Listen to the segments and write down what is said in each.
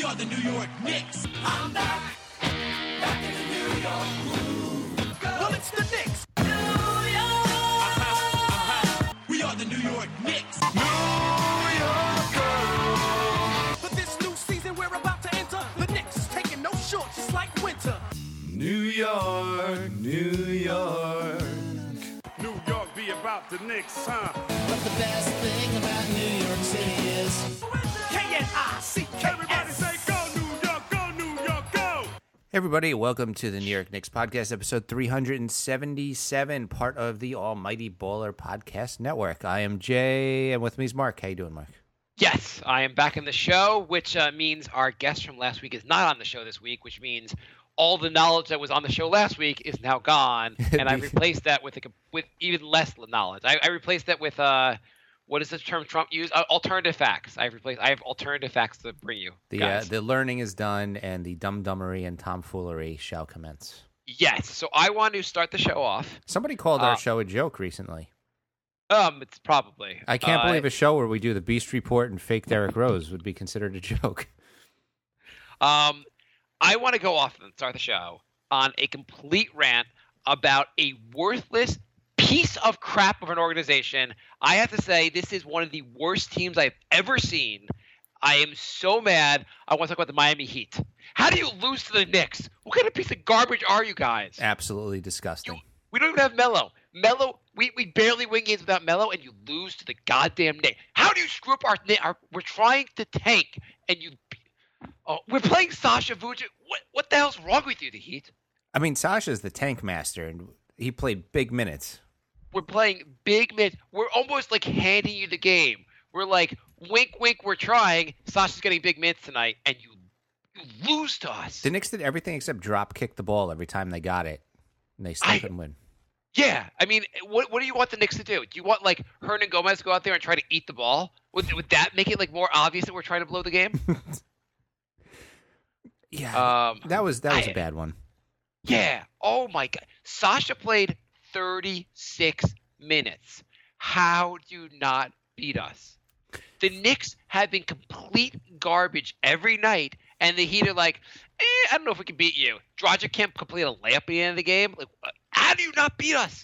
are the New York Knicks. I'm back in the New York groove. Well, it's the Knicks. New York. We are the New York Knicks. New York. For this new season we're about to enter, the Knicks taking no shorts just like winter. New York, New York. New York be about the Knicks, huh? But the best thing about New York City is K-N-I-C-K-S. Everybody say go New York, go New York, go! Hey everybody, welcome to the New York Knicks podcast, episode 377, part of the Almighty Baller Podcast Network. I am Jay, and with me is Mark. How you doing, Mark? Yes, I am back in the show, which means our guest from last week is not on the show this week, which means all the knowledge that was on the show last week is now gone, and I replaced that with even less knowledge. I replaced that with what is the term Trump used? Alternative facts. I have alternative facts to bring you. The learning is done, and the dumb-dumbery and tomfoolery shall commence. Yes, so I want to start the show off. Somebody called our show a joke recently. It's probably. I can't believe a show where we do the Beast Report and fake Derrick Rose would be considered a joke. I want to go off and start the show on a complete rant about a worthless piece of crap of an organization. I have to say, this is one of the worst teams I've ever seen. I am so mad. I want to talk about the Miami Heat. How do you lose to the Knicks? What kind of piece of garbage are you guys? Absolutely disgusting. We don't even have Melo. We barely win games without Melo, and you lose to the goddamn Knicks. How do you screw up our we're trying to tank, and you we're playing Sasha Vujic. What the hell's wrong with you, the Heat? I mean, Sasha's the tank master, and he played big minutes. We're playing big minutes. We're almost like handing you the game. We're like, wink, wink, we're trying. Sasha's getting big minutes tonight, and you lose to us. The Knicks did everything except drop kick the ball every time they got it, and they still couldn't win. Yeah, I mean, what do you want the Knicks to do? Do you want, like, Hernan Gomez to go out there and try to eat the ball? Would that make it, like, more obvious that we're trying to blow the game? Yeah, that was a bad one. Yeah. Oh my God. Sasha played 36 minutes. How do you not beat us? The Knicks have been complete garbage every night, and the Heat are like, I don't know if we can beat you. Dragic can't complete a layup at the end of the game. Like, how do you not beat us?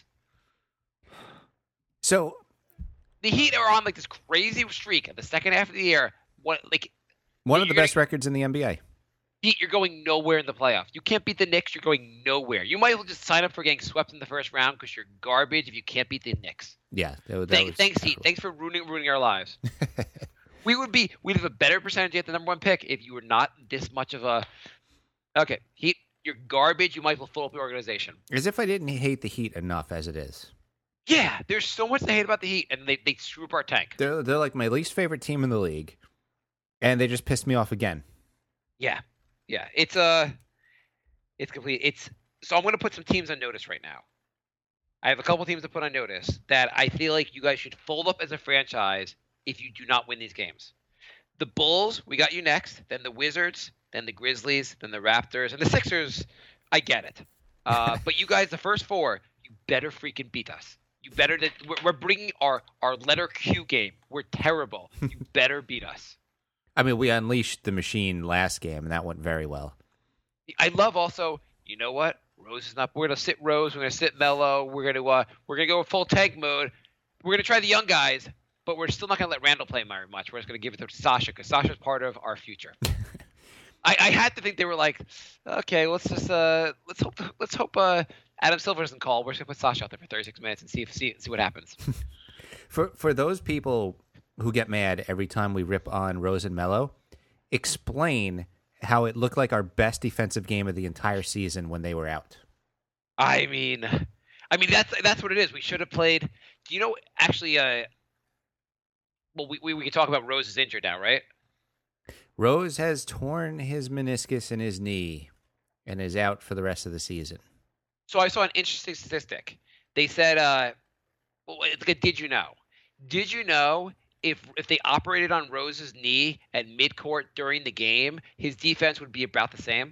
So the Heat are on like this crazy streak at the second half of the year. One of the best records in the NBA. Heat, you're going nowhere in the playoffs. You can't beat the Knicks. You're going nowhere. You might as well just sign up for getting swept in the first round because you're garbage if you can't beat the Knicks. Yeah. Thanks, Heat. Thanks for ruining our lives. We'd have a better percentage at the number one pick if you were not this much of a. Okay, Heat, you're garbage. You might as well fill up the organization. As if I didn't hate the Heat enough as it is. Yeah, there's so much to hate about the Heat, and they screw up our tank. They're like my least favorite team in the league, and they just pissed me off again. Yeah. Yeah, it's complete. So I'm going to put some teams on notice right now. I have a couple teams to put on notice that I feel like you guys should fold up as a franchise if you do not win these games. The Bulls, we got you next. Then the Wizards, then the Grizzlies, then the Raptors, and the Sixers. I get it, but you guys, the first four, you better freaking beat us. You better. We're bringing our letter Q game. We're terrible. You better beat us. I mean, we unleashed the machine last game, and that went very well. I love also, you know what? Rose is not. We're gonna sit Rose. We're gonna sit Melo. We're gonna go full tank mode. We're gonna try the young guys, but we're still not gonna let Randall play very much. We're just gonna give it to Sasha because Sasha's part of our future. I had to think they were like, okay, let's hope Adam Silver doesn't call. We're just gonna put Sasha out there for 36 minutes and see what happens. For those people who get mad every time we rip on Rose and Melo, explain how it looked like our best defensive game of the entire season when they were out. I mean that's what it is. We should have played. Do you know actually? Well, we can talk about Rose is injured now, right? Rose has torn his meniscus in his knee and is out for the rest of the season. So I saw an interesting statistic. They said, it's like, did you know? Did you know? If they operated on Rose's knee at midcourt during the game, his defense would be about the same.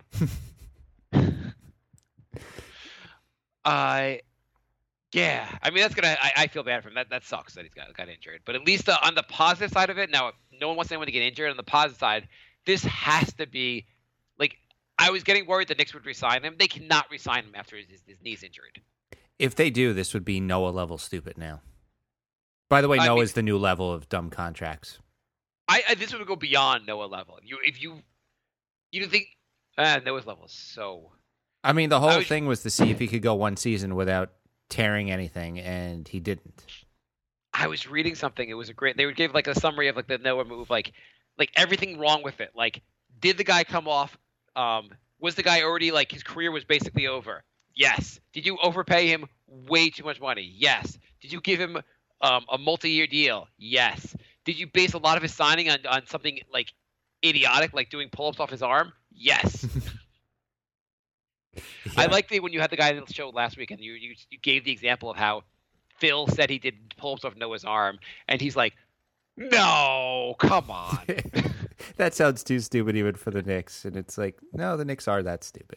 Yeah. I mean, that's gonna. I feel bad for him. That sucks that he's got injured. But at least on the positive side of it, now no one wants anyone to get injured. On the positive side, this has to be like I was getting worried the Knicks would resign him. They cannot resign him after his knee's injured. If they do, this would be Noah level stupid now. By the way, I Noah's the new level of dumb contracts. I this would go beyond Noah level. If you don't think Noah's level is so. I mean, the whole thing was to see if he could go one season without tearing anything, and he didn't. I was reading something. It was a great. They would give like a summary of like the Noah move, like everything wrong with it. Like, did the guy come off? Was the guy already like his career was basically over? Yes. Did you overpay him way too much money? Yes. Did you give him a multi-year deal? Yes. Did you base a lot of his signing on something like idiotic, like doing pull-ups off his arm? Yes. Yeah. I like when you had the guy on the show last week and you gave the example of how Phil said he did pull-ups off Noah's arm, and he's like, no, come on. That sounds too stupid even for the Knicks, and it's like, no, the Knicks are that stupid.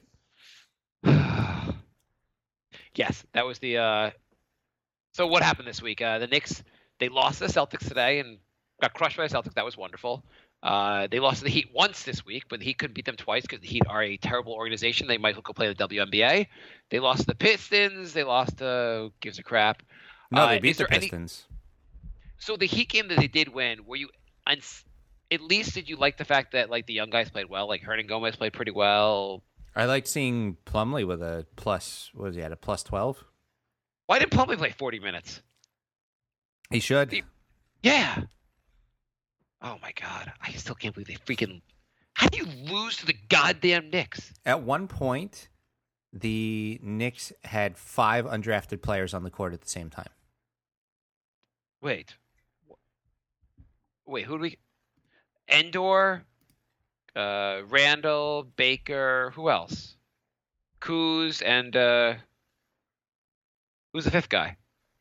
Yes, that was the. So what happened this week? The Knicks, they lost to the Celtics today and got crushed by the Celtics. That was wonderful. They lost to the Heat once this week, but the Heat couldn't beat them twice because the Heat are a terrible organization. They might as well go play the WNBA. They lost to the Pistons. They lost to gives a crap. No, they beat the Pistons. So the Heat game that they did win, were you at least did you like the fact that like the young guys played well? Like Hernan Gomez played pretty well. I liked seeing Plumlee with a plus. What was he at? A plus 12? Why didn't Plumlee play 40 minutes? He should. Yeah. Oh my God! I still can't believe they freaking. How do you lose to the goddamn Knicks? At one point, the Knicks had 5 undrafted players on the court at the same time. Wait, who do we? Endor, Randall, Baker, who else? Kuz and who's the 5th guy?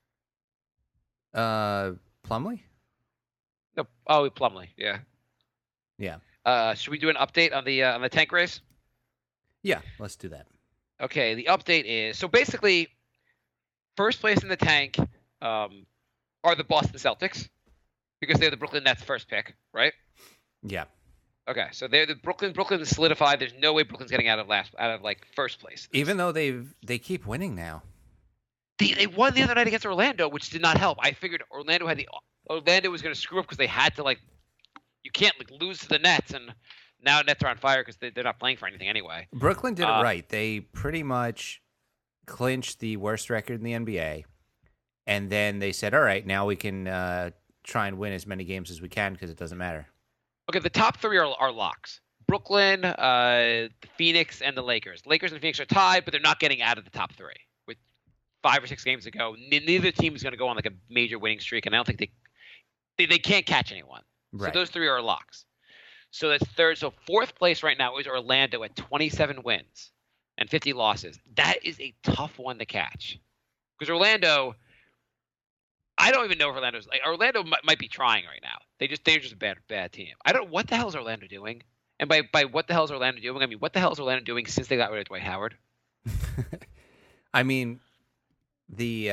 Plumlee? No, Plumlee. Yeah. Yeah. Should we do an update on the tank race? Yeah, let's do that. Okay. The update is so basically, first place in the tank are the Boston Celtics because they're the Brooklyn Nets' first pick, right? Yeah. Okay, so they're the Brooklyn is solidified. There's no way Brooklyn's getting out of first place. Even though they keep winning now. They won the other night against Orlando, which did not help. I figured Orlando was going to screw up because they had to you can't lose to the Nets, and now Nets are on fire because they're not playing for anything anyway. Brooklyn did it right. They pretty much clinched the worst record in the NBA, and then they said, "All right, now we can try and win as many games as we can because it doesn't matter." Okay, the top 3 are locks: Brooklyn, the Phoenix, and the Lakers. Lakers and Phoenix are tied, but they're not getting out of the top 3. With 5 or 6 games to go, neither team is going to go on a major winning streak, and I don't think they can't catch anyone. Right. So those 3 are locks. So that's third. So 4th place right now is Orlando at 27 wins and 50 losses. That is a tough one to catch because Orlando. I don't even know if Orlando might be trying right now. They're just a bad team. I don't know what the hell is Orlando doing. And by what the hell is Orlando doing, I mean what the hell is Orlando doing since they got rid of Dwight Howard? I mean, they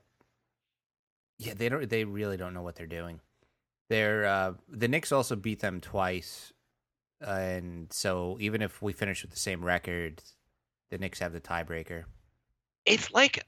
really don't know what they're doing. The Knicks also beat them twice, and so even if we finish with the same record, the Knicks have the tiebreaker. It's like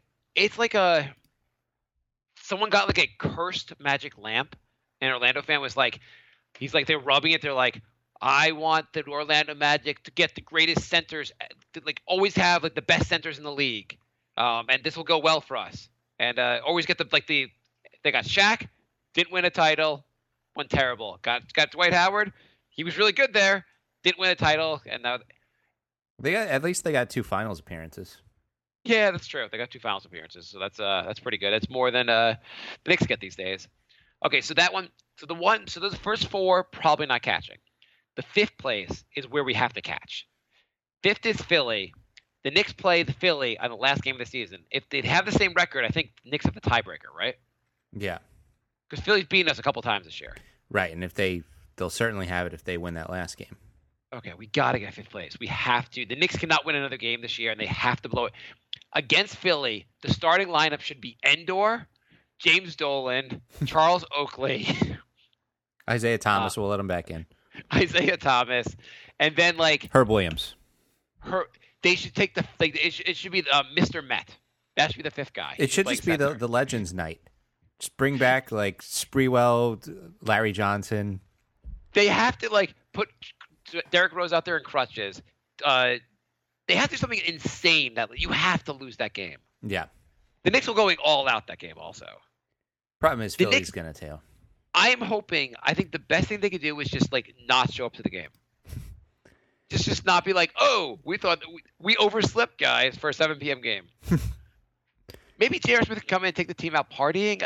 someone got a cursed magic lamp, and an Orlando fan was they're rubbing it. They're like, I want the Orlando Magic to get the greatest centers, to always have the best centers in the league, and this will go well for us. And always get they got Shaq, didn't win a title, won terrible. Got Dwight Howard, he was really good there, didn't win a title, and now at least they got 2 finals appearances. Yeah, that's true. They got 2 finals appearances, so that's pretty good. That's more than the Knicks get these days. Okay, so that one, so those first 4 probably not catching. The 5th place is where we have to catch. 5th is Philly. The Knicks play the Philly on the last game of the season. If they have the same record, I think the Knicks have the tiebreaker, right? Yeah, because Philly's beaten us a couple times this year. Right, and if they'll certainly have it if they win that last game. Okay, we got to get 5th place. We have to. The Knicks cannot win another game this year, and they have to blow it. Against Philly, the starting lineup should be Endor, James Dolan, Charles Oakley. Isaiah Thomas will let him back in. Isaiah Thomas, and then like Herb Williams. they should take it should be Mr. Met. That should be the fifth guy. It should just be the Legends night. Just bring back like Sprewell, Larry Johnson. They have to like put Derrick Rose out there in crutches. They have to do something insane that you have to lose that game. Yeah. The Knicks will going all out that game also. Problem is Philly's going to tail. I think the best thing they could do is just like not show up to the game. Just not be like, oh, we thought we overslept, guys, for a 7 p.m. game. Maybe J.R. Smith can come in and take the team out partying.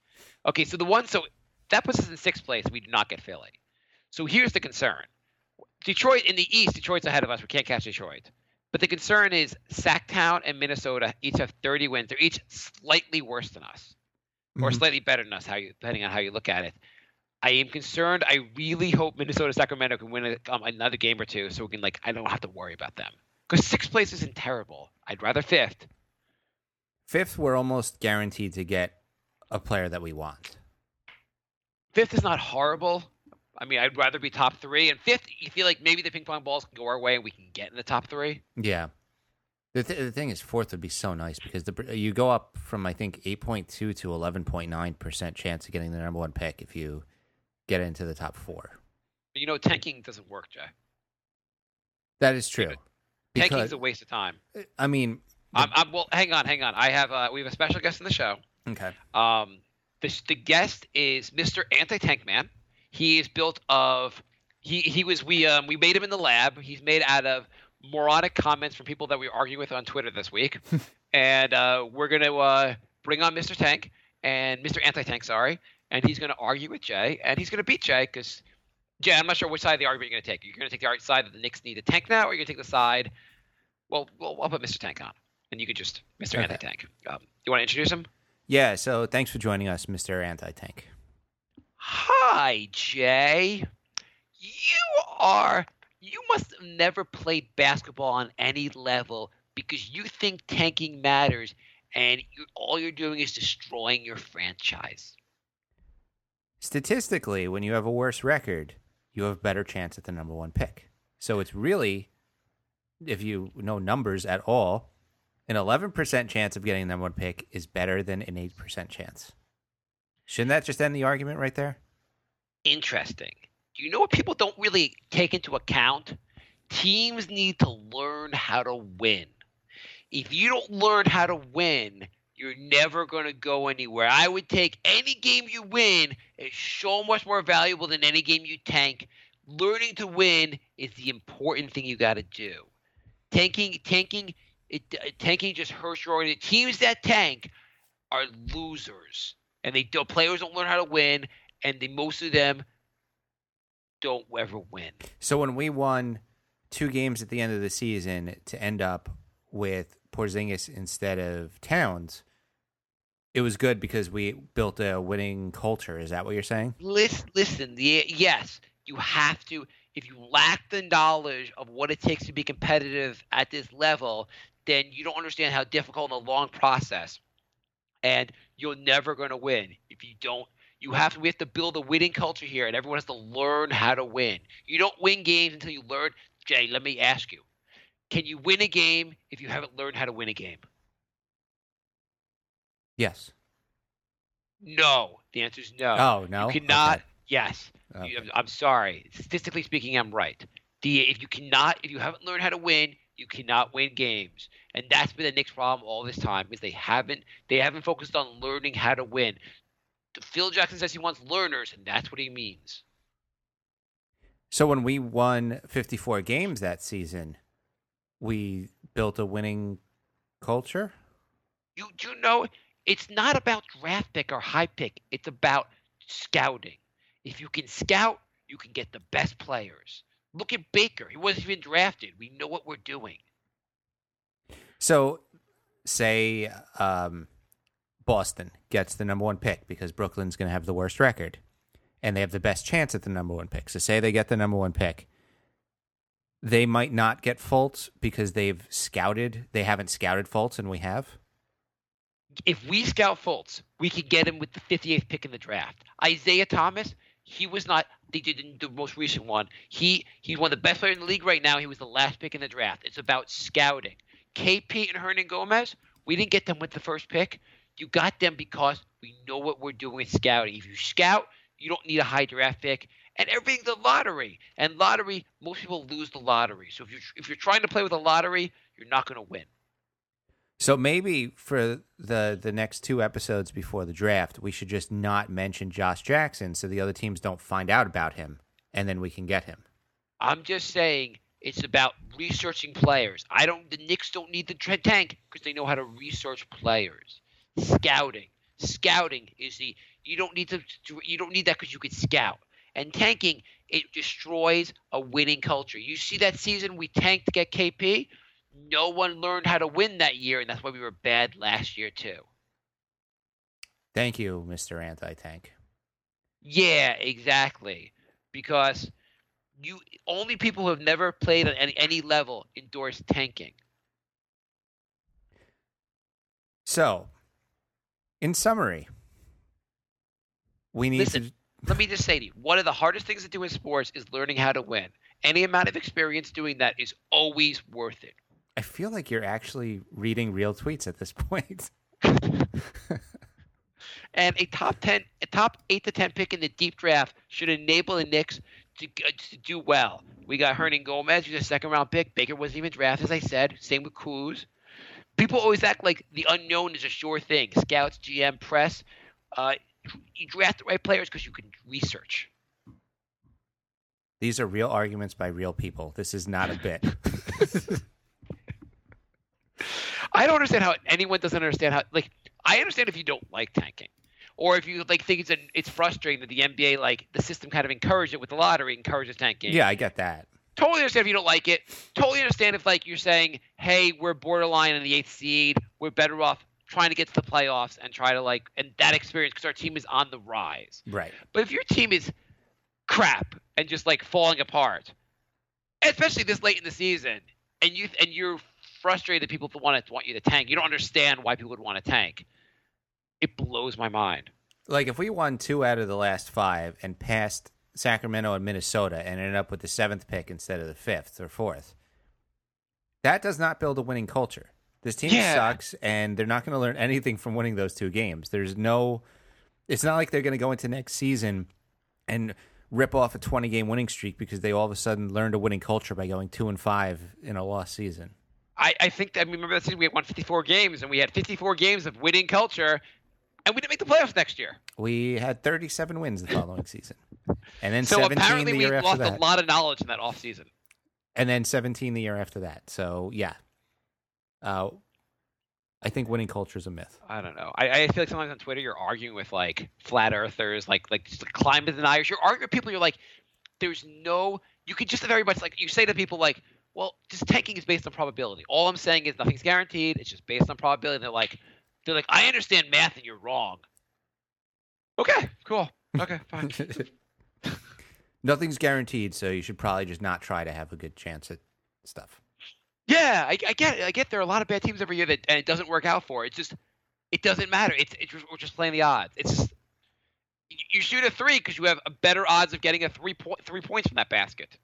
So that puts us in sixth place. We do not get Philly. So here's the concern. Detroit in the East, Detroit's ahead of us. We can't catch Detroit. But the concern is Sacktown and Minnesota each have 30 wins. They're each slightly worse than us, or slightly better than us, depending on how you look at it. I am concerned. I really hope Minnesota, Sacramento can win another game or two, so we can I don't have to worry about them. Because sixth place isn't terrible. I'd rather fifth. Fifth, we're almost guaranteed to get a player that we want. Fifth is not horrible. I mean, I'd rather be top three. And fifth, you feel like maybe the ping pong balls can go our way and we can get in the top three. Yeah. The thing is, fourth would be so nice because you go up from, I think, 8.2 to 11.9% chance of getting the number one pick if you get into the top four. Tanking doesn't work, Jay. That is true. Tanking is a waste of time. I mean... well, hang on. We have a special guest in the show. Okay. The guest is Mr. Anti-Tank Man. He is built of we made him in the lab. He's made out of moronic comments from people that we argue with on Twitter this week. And we're gonna bring on Mr. Tank and Mr. Anti-Tank, sorry, and he's gonna argue with Jay, and he's gonna beat Jay because Jay, I'm not sure which side of the argument you're gonna take. You're gonna take the side that the Knicks need a tank now, or you're gonna take the side. Well, I'll put Mr. Tank on, and you can just Mr. Okay. Anti-Tank. You want to introduce him? Yeah. So thanks for joining us, Mr. Anti-Tank. Hi, Jay. You must have never played basketball on any level because you think tanking matters and all you're doing is destroying your franchise. Statistically, when you have a worse record, you have a better chance at the number one pick. So it's really, if you know numbers at all, an 11% chance of getting the number one pick is better than an 8% chance. Shouldn't that just end the argument right there? Interesting. Do you know what people don't really take into account? Teams need to learn how to win. If you don't learn how to win, you're never going to go anywhere. I would take any game you win is so much more valuable than any game you tank. Learning to win is the important thing you got to do. Tanking just hurts your organization. Teams that tank are losers. And players don't learn how to win, and most of them don't ever win. So when we won 2 games at the end of the season to end up with Porzingis instead of Towns, it was good because we built a winning culture. Is that what you're saying? Listen. Yes, you have to. If you lack the knowledge of what it takes to be competitive at this level, then you don't understand how difficult and a long process. And you're never going to win if you don't. We have to build a winning culture here, and everyone has to learn how to win. You don't win games until you learn. Jay, let me ask you: can you win a game if you haven't learned how to win a game? Yes. No. The answer is no. Oh, no? You cannot. Okay. Yes. Okay. I'm sorry. Statistically speaking, I'm right. If you haven't learned how to win, you cannot win games. And that's been the Knicks' problem all this time is they haven't focused on learning how to win. Phil Jackson says he wants learners, and that's what he means. So when we won 54 games that season, we built a winning culture? You know, it's not about draft pick or high pick. It's about scouting. If you can scout, you can get the best players. Look at Baker. He wasn't even drafted. We know what we're doing. So, say Boston gets the number one pick because Brooklyn's going to have the worst record, and they have the best chance at the number one pick. So, say they get the number one pick. They might not get Fultz because they haven't scouted Fultz, and we have. If we scout Fultz, we could get him with the 58th pick in the draft. Isaiah Thomas, He was not. They did the most recent one. He's one of the best players in the league right now. He was the last pick in the draft. It's about scouting. KP and Hernan Gomez, we didn't get them with the first pick. You got them because we know what we're doing with scouting. If you scout, you don't need a high draft pick. And everything's a lottery. And lottery, most people lose the lottery. So if you're trying to play with a lottery, you're not going to win. So maybe for the next 2 episodes before the draft, we should just not mention Josh Jackson so the other teams don't find out about him, and then we can get him. I'm just saying it's about researching players. The Knicks don't need the tank because they know how to research players. Scouting is you don't need that because you could scout. And tanking, it destroys a winning culture. You see that season we tanked to get KP. No one learned how to win that year, and that's why we were bad last year too. Thank you, Mr. Anti-Tank. Yeah, exactly. Because only people who have never played at any level endorse tanking. So, in summary, we need to... Let me just say to you, one of the hardest things to do in sports is learning how to win. Any amount of experience doing that is always worth it. I feel like you're actually reading real tweets at this point. And a top 8 to 10 pick in the deep draft should enable the Knicks to do well. We got Hernan Gomez, who's a second-round pick. Baker wasn't even drafted, as I said. Same with Kuz. People always act like the unknown is a sure thing. Scouts, GM, press. You draft the right players because you can research. These are real arguments by real people. This is not a bit. I don't understand how anyone doesn't understand how. Like, I understand if you don't like tanking, or if you think it's frustrating that the NBA, the system kind of encouraged it with the lottery, encourages tanking. Yeah, I get that. Totally understand if you don't like it. Totally understand if you're saying, hey, we're borderline in the 8th seed, we're better off trying to get to the playoffs and try to and that experience because our team is on the rise. Right. But if your team is crap and just falling apart, especially this late in the season, and you're frustrated that people want you to tank, you don't understand why people would want to tank. It blows my mind. If we won 2 out of the last 5 and passed Sacramento and Minnesota and ended up with the 7th pick instead of the 5th or 4th, that does not build a winning culture. This team sucks, and they're not going to learn anything from winning those 2 games. It's not like they're going to go into next season and rip off a 20-game winning streak because they all of a sudden learned a winning culture by going 2-5 in a lost season. I remember that season we had won 54 games, and we had 54 games of winning culture, and we didn't make the playoffs next year. We had 37 wins the following season. And then so 17 apparently the year after that. we lost a lot of knowledge in that offseason. And then 17 the year after that. So, yeah. I think winning culture is a myth. I don't know. I feel like sometimes on Twitter you're arguing with flat earthers, just climate deniers. You're arguing with people. You're like, there's no. You could just very much you say to people well, just tanking is based on probability. All I'm saying is nothing's guaranteed. It's just based on probability. And they're like, I understand math and you're wrong. Okay, cool. Okay, fine. Nothing's guaranteed, so you should probably just not try to have a good chance at stuff. Yeah, I get it. I get there are a lot of bad teams every year and it doesn't work out for. It doesn't matter. We're just playing the odds. It's just you shoot a 3 because you have a better odds of getting a 3 points from that basket.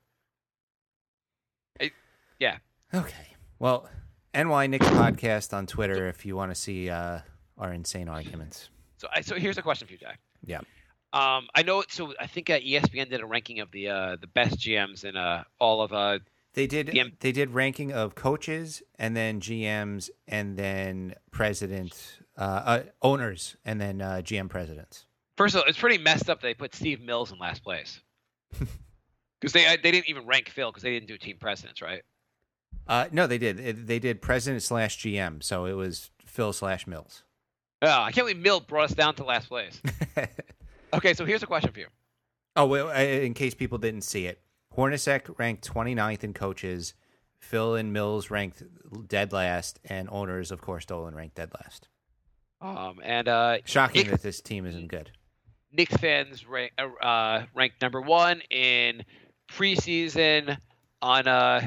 Yeah. Okay. Well, NY Knicks podcast on Twitter if you want to see our insane arguments. So here's a question for you, Jay. Yeah. I know. So I think ESPN did a ranking of the best GMs in all of. They did ranking of coaches and then GMs and then owners and then GM presidents. First of all, it's pretty messed up they put Steve Mills in last place because they didn't even rank Phil because they didn't do team presidents, right? No, they did. They did president / GM, so it was Phil / Mills. Oh, I can't believe Mill brought us down to last place. Okay, so here's a question for you. Oh, well, in case people didn't see it, Hornacek ranked 29th in coaches, Phil and Mills ranked dead last, and owners, of course, Dolan ranked dead last. Shocking that this team isn't good. Knicks fans ranked number 1 in preseason on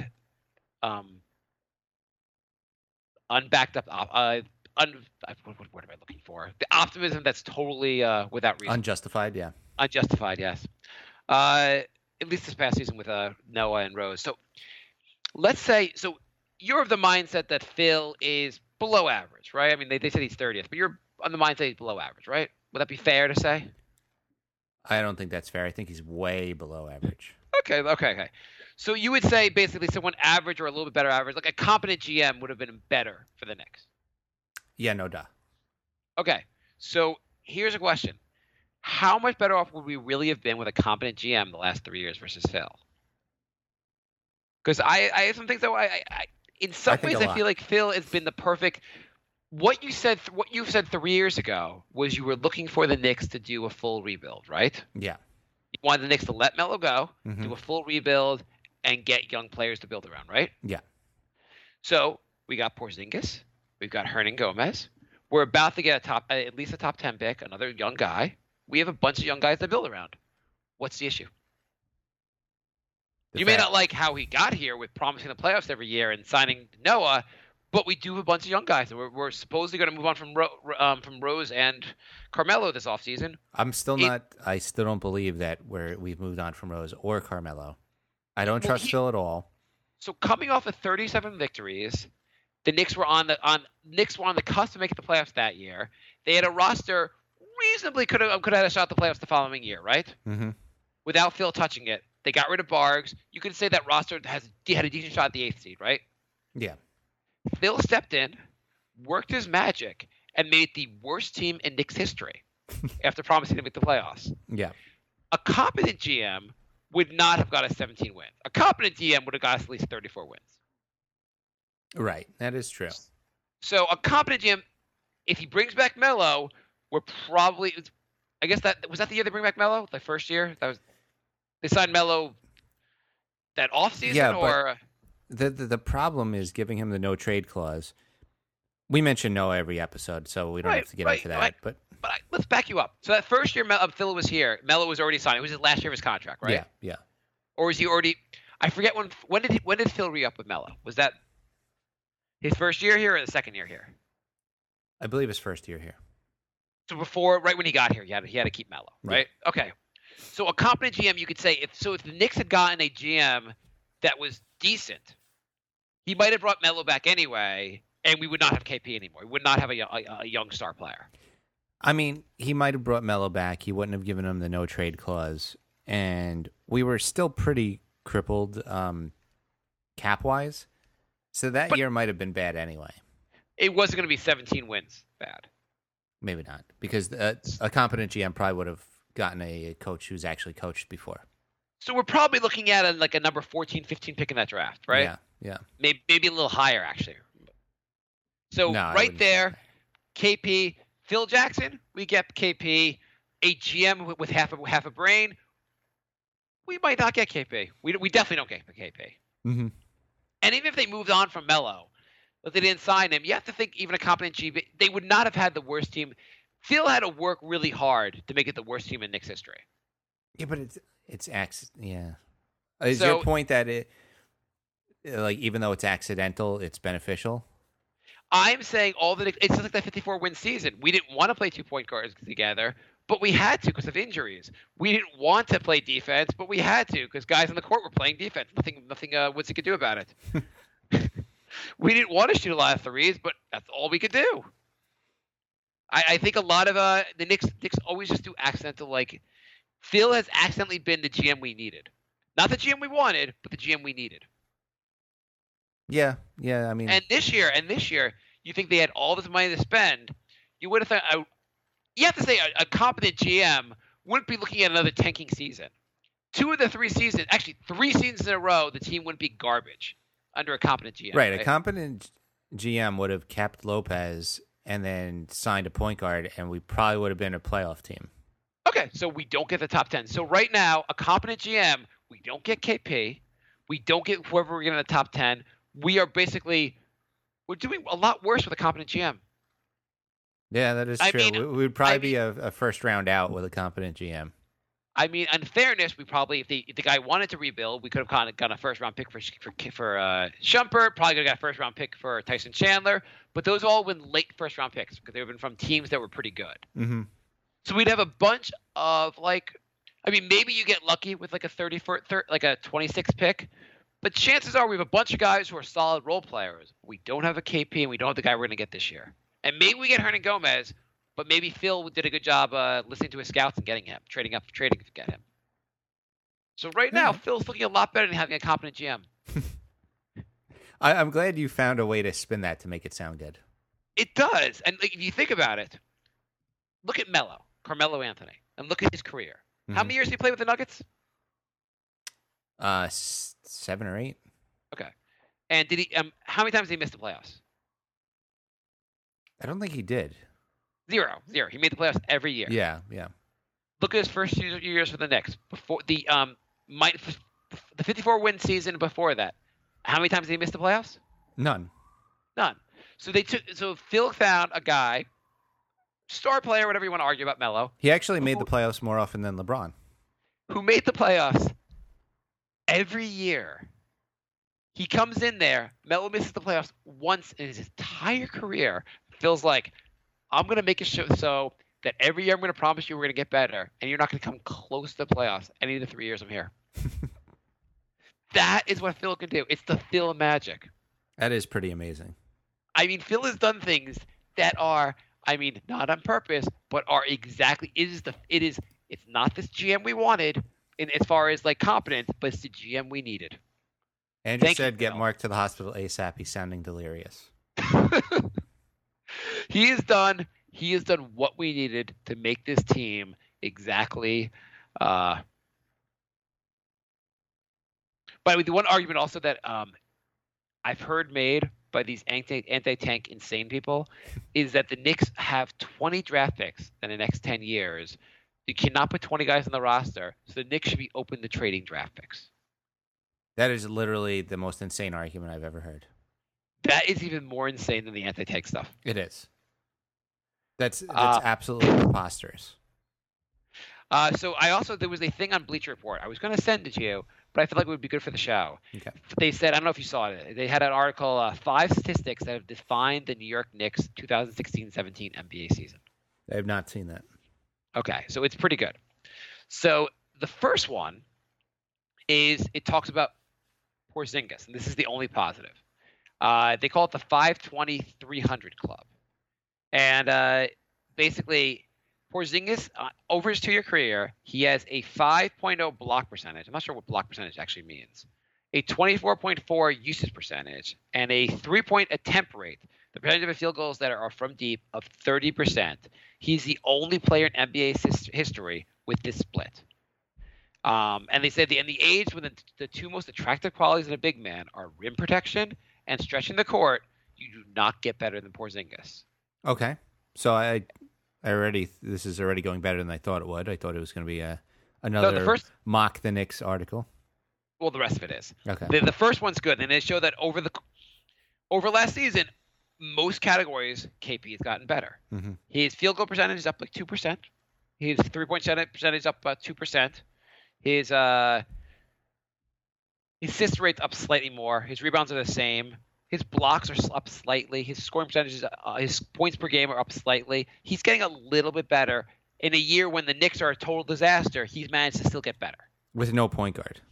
unbacked up. What word am I looking for? The optimism that's totally without reason. Unjustified, yeah. Unjustified, yes. At least this past season with Noah and Rose. So let's say, so you're of the mindset that Phil is below average, right? I mean, they said he's 30th, but you're on the mindset he's below average, right? Would that be fair to say? I don't think that's fair. I think he's way below average. Okay. So you would say basically someone average or a little bit better average, like a competent GM would have been better for the Knicks. Yeah, no doubt. Okay, so here's a question. How much better off would we really have been with a competent GM the last 3 years versus Phil? Because I have some things that in some think ways a I lot. feel like Phil has been the perfect. What you said 3 years ago was you were looking for the Knicks to do a full rebuild, right? Yeah. You wanted the Knicks to let Melo go, Mhm. do a full rebuild, and get young players to build around, right? Yeah. So we got Porzingis, we've got Hernan Gomez. We're about to get at least a top 10 pick, another young guy. We have a bunch of young guys to build around. What's the issue? You may not like how he got here with promising the playoffs every year and signing Noah, but we do have a bunch of young guys. We're supposedly going to move on from Rose and Carmelo this offseason. I still don't believe that we've moved on from Rose or Carmelo. I don't trust Phil at all. So coming off of 37 victories, the Knicks were on the cusp of making the playoffs that year. They had a roster reasonably could have had a shot at the playoffs the following year, right? Mm-hmm. Without Phil touching it. They got rid of Bargs. You could say that roster had a decent shot at the 8th seed, right? Yeah. Phil stepped in, worked his magic, and made the worst team in Knicks history after promising to make the playoffs. Yeah. A competent GM would not have got us 17 wins. A competent GM would have got us at least 34 wins. Right. That is true. So a competent GM, if he brings back Melo, we're probably – I guess that – was that the year they bring back Melo? The first year? They signed Melo that offseason? Yeah, or the problem is giving him the no trade clause. We mention Noah every episode, so we don't have to get into that. Right. But let's back you up. So that first year Phil was here, Melo was already signed. It was his last year of his contract, right? yeah. Or was he already – I forget when did Phil re-up with Melo? Was that his first year here or the second year here? I believe his first year here. So right when he got here, he had to keep Melo, right? Yeah. Okay. So a competent GM, you could say, if the Knicks had gotten a GM that was decent, he might have brought Melo back anyway, and we would not have KP anymore. We would not have a young star player. I mean, he might have brought Melo back. He wouldn't have given him the no trade clause, and we were still pretty crippled cap wise. So that year might have been bad anyway. It wasn't going to be 17 wins bad. Maybe not, because a competent GM probably would have gotten a coach who's actually coached before. So we're probably looking at a number 14, 15 pick in that draft, right? Yeah. Maybe a little higher, actually. So No, I right wouldn't there, KP, Phil Jackson, we get KP, a GM with half a brain. We might not get KP. We definitely don't get KP. Mm-hmm. And even if they moved on from Melo, but they didn't sign him, you have to think even a competent GM, they would not have had the worst team. Phil had to work really hard to make it the worst team in Knicks history. Yeah, but it's yeah. Is your point that even though it's accidental, it's beneficial? I'm saying it's just like that 54-win season. We didn't want to play 2-point guards together, but we had to because of injuries. We didn't want to play defense, but we had to because guys on the court were playing defense. Nothing Woodsy could do about it. We didn't want to shoot a lot of threes, but that's all we could do. I think a lot of the Knicks always just do accidental. Phil has accidentally been the GM we needed, not the GM we wanted, but the GM we needed. Yeah. I mean, And this year, you think they had all this money to spend? You would have thought. You have to say a competent GM wouldn't be looking at another tanking season. 2 of the 3 seasons, actually 3 seasons in a row, the team wouldn't be garbage under a competent GM. right. A competent GM would have kept Lopez and then signed a point guard, and we probably would have been a playoff team. Okay, so we don't get the top 10. So right now, a competent GM, we don't get KP, we don't get whoever we're getting in the top 10. We're doing a lot worse with a competent GM. Yeah, that is true. We would probably be a first round out with a competent GM. I mean, in fairness, we probably, if the guy wanted to rebuild, we could have gotten a first-round pick for Shumpert, probably could have got a first-round pick for Tyson Chandler, but those all been late first-round picks because they've been from teams that were pretty good. Mm-hmm. So we'd have a bunch of, I mean, maybe you get lucky with like a 26 pick, but chances are we have a bunch of guys who are solid role players. We don't have a KP, and we don't have the guy we're going to get this year. And maybe we get Hernan Gomez, but maybe Phil did a good job listening to his scouts and getting him, trading to get him. So right now, Phil's looking a lot better than having a competent GM. I'm glad you found a way to spin that to make it sound good. It does. And like, if you think about it, look at Carmelo Anthony, and look at his career. How many years did he play with the Nuggets? 7 or 8. Okay. And did he? How many times did he miss the playoffs? I don't think he did. 0. He made the playoffs every year. Yeah. Look at his first few years for the Knicks. Before the 54 win season before that, how many times did he miss the playoffs? None. So Phil found a guy, star player, whatever you want to argue about Melo. He actually made the playoffs more often than LeBron. Who made the playoffs every year. He comes in there. Melo misses the playoffs once in his entire career. Phil's like, I'm going to make it so that every year I'm going to promise you we're going to get better, and you're not going to come close to the playoffs any of the 3 years I'm here. That is what Phil can do. It's the Phil magic. That is pretty amazing. I mean, Phil has done things that are, not on purpose, but are exactly. It's not this GM we wanted, as far as like competence, but it's the GM we needed. Andrew Thank said, you, "Get Phil. Mark to the hospital ASAP." He's sounding delirious. He has done what we needed to make this team exactly. By the way, the one argument also that I've heard made by these anti-tank insane people is that the Knicks have 20 draft picks in the next 10 years. You cannot put 20 guys on the roster, so the Knicks should be open to trading draft picks. That is literally the most insane argument I've ever heard. That is even more insane than the anti-tank stuff. It is. That's absolutely preposterous. So there was a thing on Bleacher Report. I was going to send it to you, but I feel like it would be good for the show. Okay. They said, I don't know if you saw it. They had an article, 5 statistics that have defined the New York Knicks 2016-17 NBA season. I have not seen that. Okay, so it's pretty good. So the first one is it talks about Porzingis, and this is the only positive. They call it the 520-300 club. And basically, Porzingis, over his 2-year career, he has a 5.0 block percentage. I'm not sure what block percentage actually means. A 24.4 usage percentage, and a 3-point attempt rate, the percentage of his field goals that are from deep, of 30%. He's the only player in NBA history with this split. And they said in the age when the 2 most attractive qualities in a big man are rim protection and stretching the court, you do not get better than Porzingis. Okay, so this is already going better than I thought it would. I thought it was going to be another mock the Knicks article. Well, the rest of it is. Okay. The first one's good, and they show that over last season, most categories KP has gotten better. Mm-hmm. His field goal percentage is up like 2%. His 3-point percentage up about 2%. His assist rate's up slightly more. His rebounds are the same. His blocks are up slightly. His scoring percentages, his points per game are up slightly. He's getting a little bit better. In a year when the Knicks are a total disaster, he's managed to still get better. With no point guard.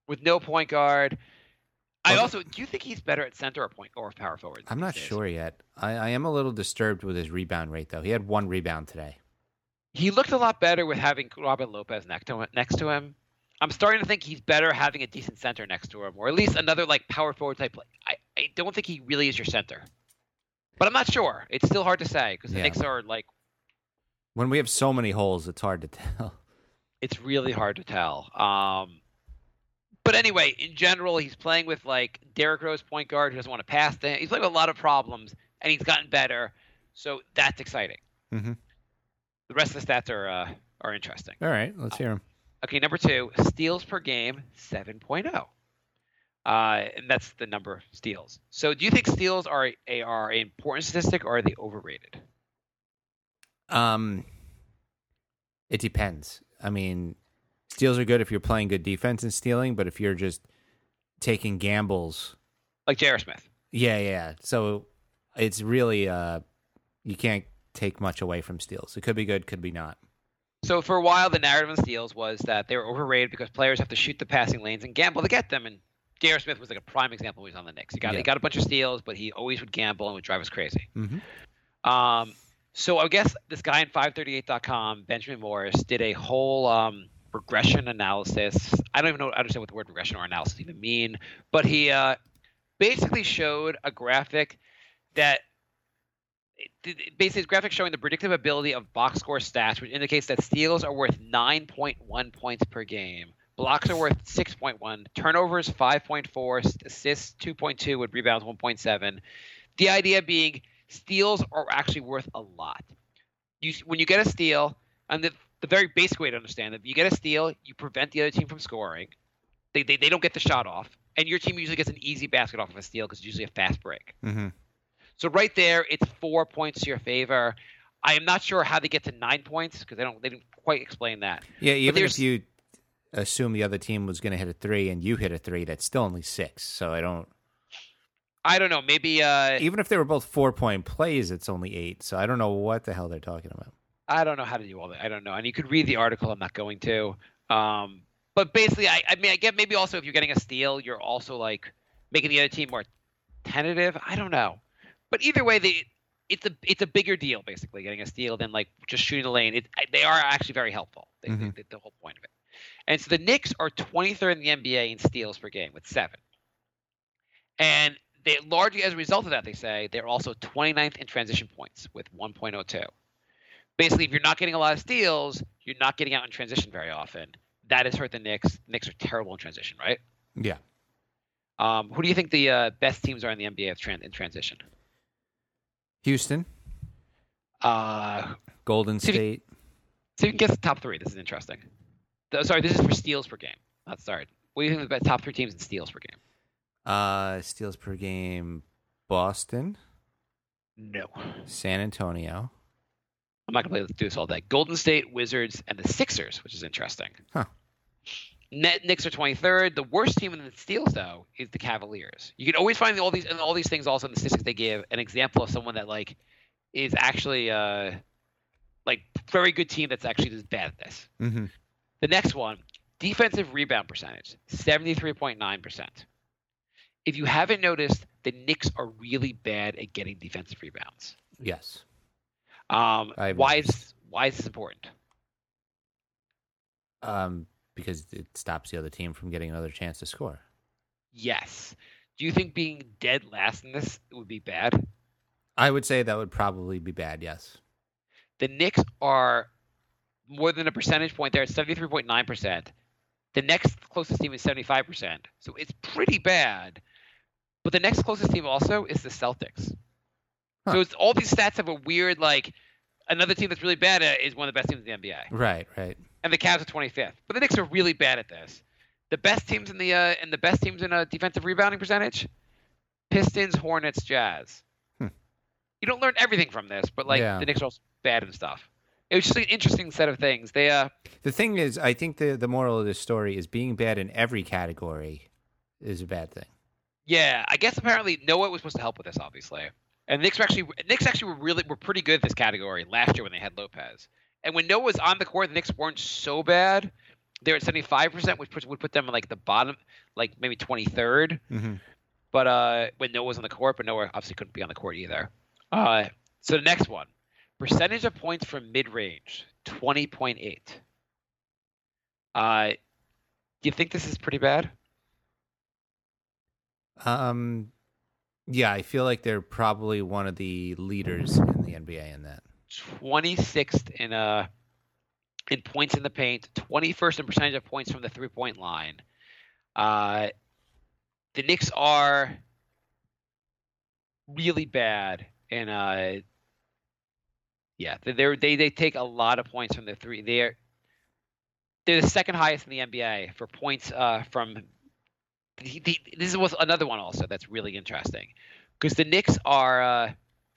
Do you think he's better at center or power forward? I'm not sure yet. I am a little disturbed with his rebound rate, though. He had 1 rebound today. He looked a lot better with having Robin Lopez next to him. I'm starting to think he's better having a decent center next to him, or at least another like power forward type play. I don't think he really is your center, but I'm not sure. It's still hard to say because the Knicks are like. When we have so many holes, it's hard to tell. It's really hard to tell. But anyway, in general, he's playing with like Derrick Rose, point guard, who doesn't want to pass to him. He's playing with a lot of problems, and he's gotten better. So that's exciting. Mm-hmm. The rest of the stats are interesting. All right, let's hear them. Okay, number 2, steals per game, 7.0. And that's the number of steals. So do you think steals are an important statistic, or are they overrated? It depends. I mean, steals are good if you're playing good defense and stealing, but if you're just taking gambles. Like J.R. Smith. Yeah. So it's really, you can't take much away from steals. It could be good, could be not. So for a while, the narrative on steals was that they were overrated because players have to shoot the passing lanes and gamble to get them. And J.R. Smith was like a prime example when he was on the Knicks. He got a bunch of steals, but he always would gamble and would drive us crazy. So I guess this guy in 538.com, Benjamin Morris, did a whole regression analysis. I don't even understand what the word regression or analysis even mean, but he basically showed a graphic that basically his graphic showing the predictive ability of box score stats, which indicates that steals are worth 9.1 points per game, blocks are worth 6.1, turnovers 5.4, assists 2.2, with rebounds 1.7. The idea being steals are actually worth a lot. When you get a steal, and the very basic way to understand it, you get a steal, you prevent the other team from scoring. They don't get the shot off, and your team usually gets an easy basket off of a steal because it's usually a fast break. So right there, it's 4 points to your favor. I am not sure how they get to 9 points because they didn't quite explain that. Yeah, even if you assume the other team was going to hit a 3 and you hit a 3, that's still only 6. So I don't know. Maybe even if they were both 4-point plays, it's only 8. So I don't know what the hell they're talking about. I don't know how to do all that. I don't know. And you could read the article. I'm not going to. But basically, I get maybe also if you're getting a steal, you're also like making the other team more tentative. I don't know. But either way, it's a bigger deal basically getting a steal than like just shooting the lane. They are actually very helpful. The whole point of it. And so the Knicks are 23rd in the NBA in steals per game with 7. And they largely as a result of that, they say they're also 29th in transition points with 1.02. Basically, if you're not getting a lot of steals, you're not getting out in transition very often. That has hurt the Knicks. The Knicks are terrible in transition, right? Yeah. Who do you think the best teams are in the NBA in transition? Houston. Golden State. So you can guess the top 3. This is interesting. Sorry, this is for steals per game. What do you think of the top 3 teams in steals per game? Steals per game. Boston. No. San Antonio. I'm not going to do this all day. Golden State, Wizards, and the Sixers, which is interesting. Huh. Knicks are 23rd. The worst team in the steals, though, is the Cavaliers. You can always find all these things also in the statistics they give. An example of someone that like is actually like very good team that's actually just bad at this. The next one, defensive rebound percentage, 73.9%. If you haven't noticed, the Knicks are really bad at getting defensive rebounds. Yes. Why is this important? Because it stops the other team from getting another chance to score. Yes. Do you think being dead last in this would be bad? I would say that would probably be bad, yes. The Knicks are more than a percentage point there at 73.9%. The next closest team is 75%. So it's pretty bad. But the next closest team also is the Celtics. Huh. So it's all these stats have a weird, like, another team that's really bad at it is one of the best teams in the NBA. Right. And the Cavs are 25th. But the Knicks are really bad at this. The best teams in the best teams in a defensive rebounding percentage, Pistons, Hornets, Jazz. You don't learn everything from this, but the Knicks are also bad and stuff. It was just an interesting set of things. The thing is, I think the moral of this story is being bad in every category is a bad thing. Yeah, I guess apparently Noah was supposed to help with this, obviously. And Knicks actually were pretty good at this category last year when they had Lopez. And when Noah was on the court, the Knicks weren't so bad. They were at 75%, which would put them in like the bottom, like maybe 23rd. But when Noah was on the court, but Noah obviously couldn't be on the court either. So the next one, percentage of points from mid-range, 20.8. Do you think this is pretty bad? Yeah, I feel like they're probably one of the leaders in the NBA in that. 26th in points in the paint, 21st in percentage of points from the 3-point line. The Knicks are really bad, and they take a lot of points from the 3. They're the second highest in the NBA for points from. This was another one also that's really interesting, because the Knicks are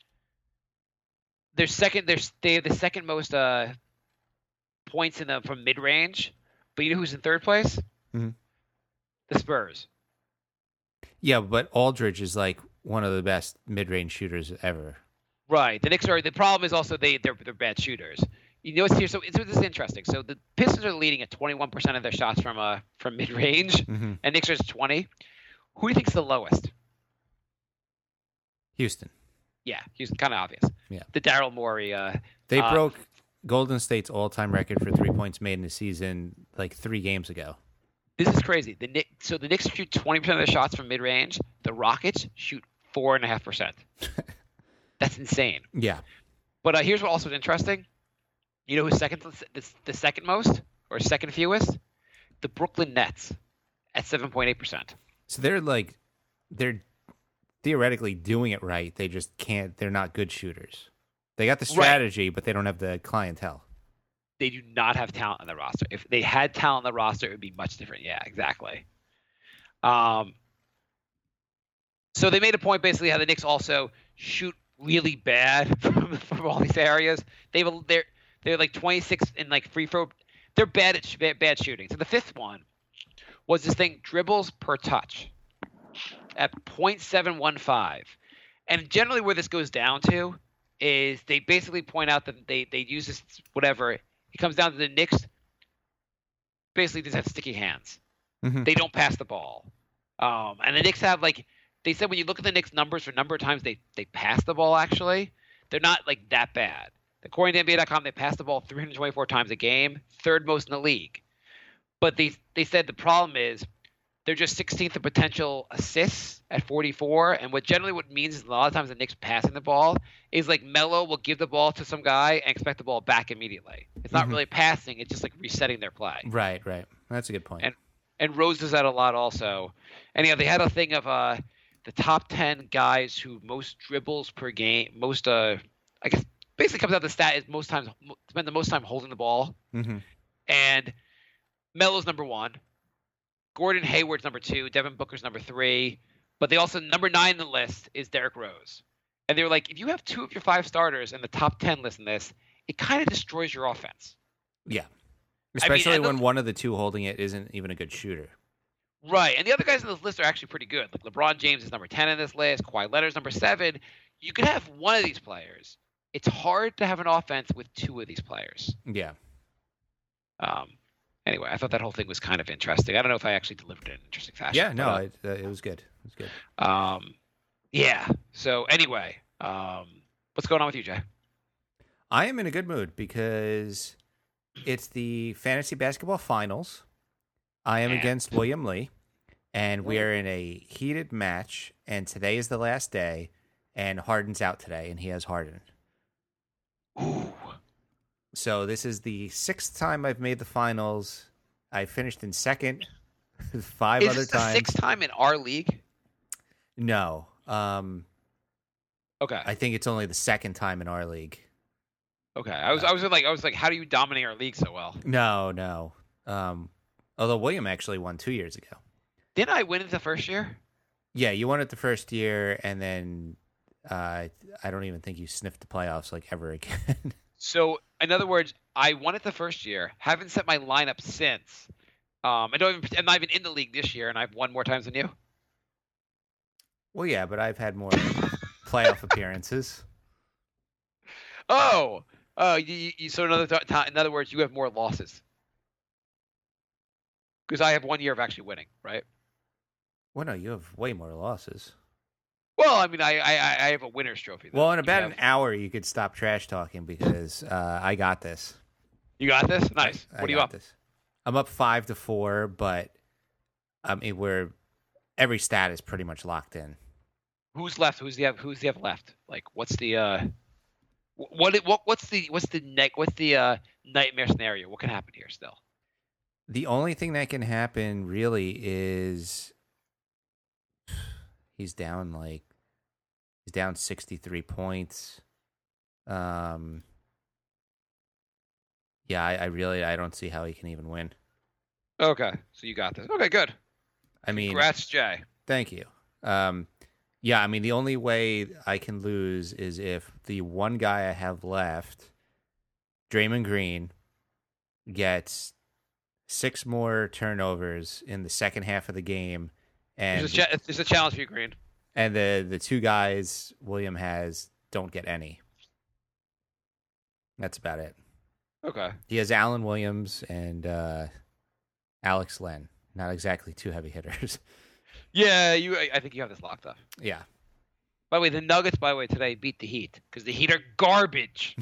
they have the second most points from mid range, but you know who's in third place? The Spurs. Yeah, but Aldridge is like one of the best mid range shooters ever. Right. The Knicks are. The problem is also they're bad shooters. You know, it's here. So this is interesting. So the Pistons are leading at 21% of their shots from mid range, Mm-hmm. and Knicks are at 20. Who do you think's the lowest? Houston. Yeah, Houston, kind of obvious. Yeah. The Daryl Morey. They broke Golden State's all-time record for 3 points made in a season like 3 games ago. This is crazy. The Knicks shoot 20% of their shots from mid range. The Rockets shoot 4.5%. That's insane. Yeah. But here's what also is interesting. You know who's the second most or second fewest? The Brooklyn Nets at 7.8%. So they're theoretically doing it right. They just can't. They're not good shooters. They got the strategy, but they don't have the clientele. They do not have talent on the roster. If they had talent on the roster, it would be much different. Yeah, exactly. So they made a point basically how the Knicks also shoot really bad from all these areas. They're like 26 in like free throw. They're bad at bad shooting. So the fifth one was this thing, dribbles per touch at 0.715. And generally where this goes down to is they basically point out that they use this whatever. It comes down to the Knicks basically just have sticky hands. Mm-hmm. They don't pass the ball. And the Knicks have they said when you look at the Knicks numbers for number of times they pass the ball, actually, they're not like that bad. According to NBA.com, they pass the ball 324 times a game, third most in the league. But they said the problem is they're just 16th in potential assists at 44. And what means is a lot of times the Knicks passing the ball is like Melo will give the ball to some guy and expect the ball back immediately. It's not really passing. It's just like resetting their play. Right. That's a good point. And Rose does that a lot also. Anyhow, they had a thing of the top 10 guys who most dribbles per game, most I guess basically comes out the stat is most times spend the most time holding the ball. Mm-hmm. And Melo's number 1. Gordon Hayward's number 2. Devin Booker's number 3. But they also number 9 in the list is Derrick Rose. And they were like, if you have 2 of your 5 starters in the top 10 list in this, it kind of destroys your offense. Yeah. Especially when one of the 2 holding it isn't even a good shooter. Right. And the other guys in this list are actually pretty good. Like LeBron James is number 10 in this list. Kawhi Leonard's number 7. You could have one of these players. It's hard to have an offense with 2 of these players. Yeah. Anyway, I thought that whole thing was kind of interesting. I don't know if I actually delivered it in an interesting fashion. Yeah, no, it was good. It was good. Yeah. So anyway, what's going on with you, Jay? I am in a good mood because it's the fantasy basketball finals. I am against William Lee, and we are in a heated match, and today is the last day, and Harden's out today, and he has Harden. Ooh. So this is the 6th time I've made the finals. I finished in second 5 other Is this the times. 6th time in our league? No. Okay. I think it's only the 2nd time in our league. Okay. I was like, how do you dominate our league so well? No. Although William actually won 2 years ago. Didn't I win it the first year? Yeah, you won it the first year, and then I don't even think you sniffed the playoffs like ever again. So, in other words, I won it the first year. Haven't set my lineup since. I'm not even in the league this year, and I've won more times than you. Well, yeah, but I've had more playoff appearances. Oh, so in other words, you have more losses. Because I have 1 year of actually winning, right? Well, no, you have way more losses. Well, I mean, I have a winner's trophy. Though. Well, in about an hour, you could stop trash talking because I got this. You got this? Nice. I What are you got up? this. I'm up 5-4, but I mean, every stat is pretty much locked in. Who's left? Who's the have left? Like, what's the what's the nightmare scenario? What can happen here still? The only thing that can happen really is he's down 63 points. Yeah, I don't see how he can even win. Okay, so you got this. Okay, good. I mean, Congrats, Jay. thank you. Yeah, I mean, the only way I can lose is if the one guy I have left, Draymond Green, gets 6 more turnovers in the second half of the game, and It's a challenge for you, Green. and the 2 guys William has don't get any. That's about it. Okay. He has Alan Williams and Alex Len. Not exactly two heavy hitters. Yeah, I think you have this locked up. Yeah. By the way, the Nuggets, today beat the Heat because the Heat are garbage.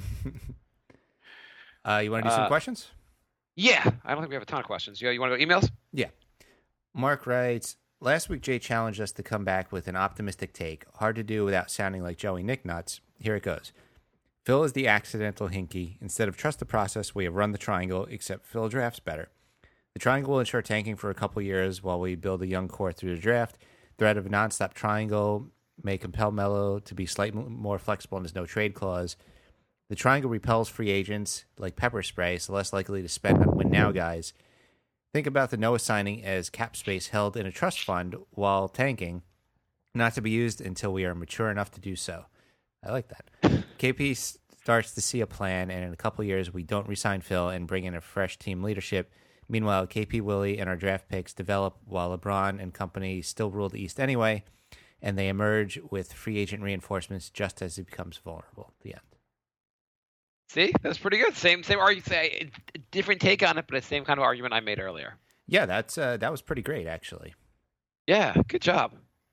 You want to do some questions? Yeah, I don't think we have a ton of questions. You want to go emails? Yeah. Mark writes, last week Jay challenged us to come back with an optimistic take. Hard to do without sounding like Joey Nicknuts. Here it goes. Phil is the accidental hinky. Instead of trust the process, we have run the triangle, except Phil drafts better. The triangle will ensure tanking for a couple years while we build a young core through the draft. Threat of a nonstop triangle may compel Melo to be slightly more flexible in his no-trade clause. The triangle repels free agents like pepper spray, so less likely to spend on win-now guys. Think about the Noah signing as cap space held in a trust fund while tanking, not to be used until we are mature enough to do so. I like that. KP starts to see a plan, and in a couple years, we don't re-sign Phil and bring in a fresh team leadership. Meanwhile, KP, Willie, and our draft picks develop while LeBron and company still rule the East anyway, and they emerge with free agent reinforcements just as it becomes vulnerable. The end. See, that's pretty good. Same argument. Say different take on it, but the same kind of argument I made earlier. Yeah, that was pretty great, actually. Yeah, good job.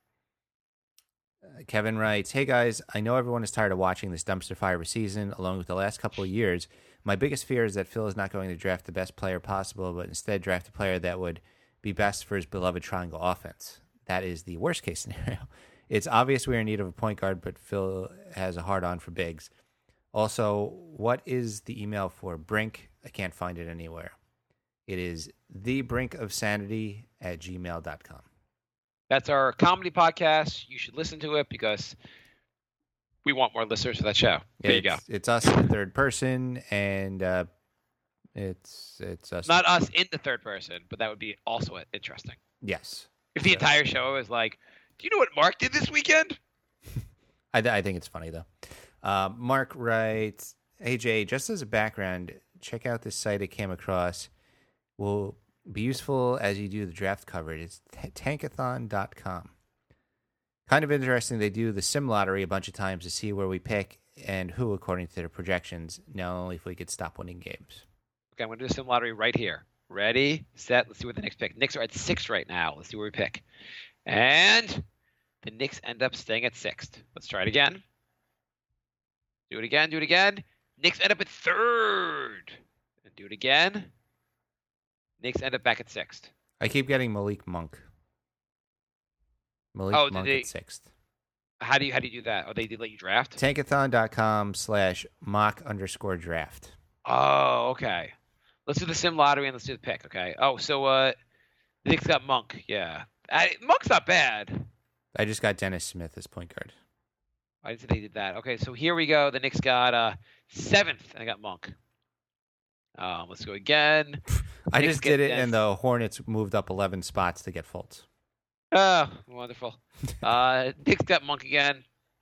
Kevin writes, hey guys, I know everyone is tired of watching this dumpster fire season along with the last couple of years. My biggest fear is that Phil is not going to draft the best player possible, but instead draft a player that would be best for his beloved triangle offense. That is the worst case scenario. It's obvious we are in need of a point guard, but Phil has a hard-on for bigs. Also, what is the email for Brink? I can't find it anywhere. It is thebrinkofsanity@gmail.com. That's our comedy podcast. You should listen to it because we want more listeners for that show. There you go. It's us in the third person, and it's us. Not us in the third person, but that would be also interesting. Yes. If the entire show is like, do you know what Mark did this weekend? I think it's funny, though. Mark writes, hey, Jay, just as a background, check out this site I came across. Will be useful as you do the draft coverage. It's tankathon.com. Kind of interesting. They do the sim lottery a bunch of times to see where we pick and who according to their projections, not only if we could stop winning games. Okay, I'm going to do a sim lottery right here. Ready, set, let's see what the Knicks pick. Knicks are at 6 right now. Let's see where we pick. And the Knicks end up staying at 6th. Let's try it again. Do it again, do it again. Knicks end up at 3rd. And do it again. Knicks end up back at 6th. I keep getting Malik Monk. Monk at 6th. How do you do that? Oh, they let you draft? Tankathon.com/mock_draft. Oh, okay. Let's do the sim lottery and let's do the pick, okay? Oh, so the Knicks got Monk, yeah. Monk's not bad. I just got Dennis Smith as point guard. I didn't think they did that. Okay, so here we go. The Knicks got 7th, and I got Monk. Let's go again. I just did it, and the Hornets moved up 11 spots to get Fultz. Oh, wonderful. Knicks got Monk again.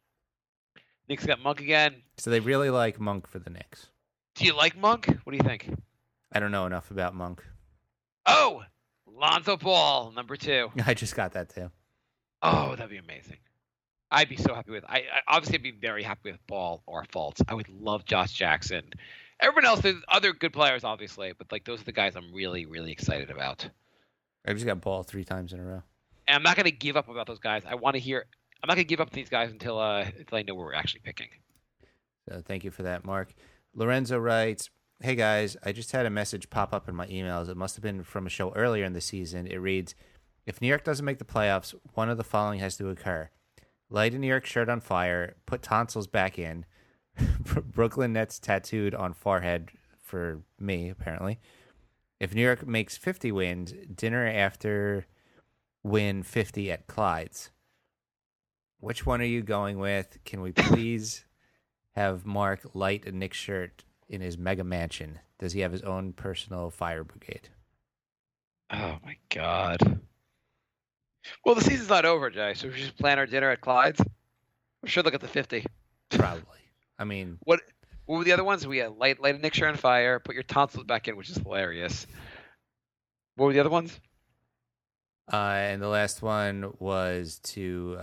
So they really like Monk for the Knicks. Do you like Monk? What do you think? I don't know enough about Monk. Oh, Lonzo Ball, number 2. I just got that too. Oh, that'd be amazing. I'd be so happy with. I obviously I'd be very happy with Ball or Fultz. I would love Josh Jackson. Everyone else, there's other good players, obviously, but like those are the guys I'm really, really excited about. I just got Ball 3 times in a row. And I'm not going to give up about those guys. I want to hear. I'm not going to give up these guys until I know where we're actually picking. So thank you for that, Mark. Lorenzo writes, hey guys, I just had a message pop up in my emails. It must have been from a show earlier in the season. It reads, if New York doesn't make the playoffs, one of the following has to occur. Light a New York shirt on fire, put tonsils back in, Brooklyn Nets tattooed on forehead for me, apparently. If New York makes 50 wins, dinner after win 50 at Clyde's. Which one are you going with? Can we please have Mark light a Knicks shirt in his mega mansion? Does he have his own personal fire brigade? Oh, my God. Well, the season's not over, Jay, so we should just plan our dinner at Clyde's. We should look at the 50. Probably. I mean... What were the other ones? We had light a Knicks shirt on fire, put your tonsils back in, which is hilarious. What were the other ones? And the last one was to...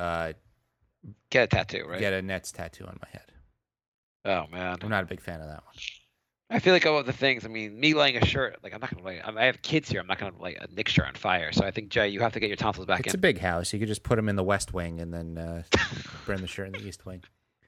get a tattoo, right? Get a Nets tattoo on my head. Oh, man. I'm not a big fan of that one. I feel like all of the things. I mean, me laying a shirt. Like I'm not gonna lay. I have kids here. I'm not gonna light a Knicks shirt on fire. So I think Jay, you have to get your tonsils back It's in. a big house. You could just put them in the West Wing and then burn the shirt in the East Wing.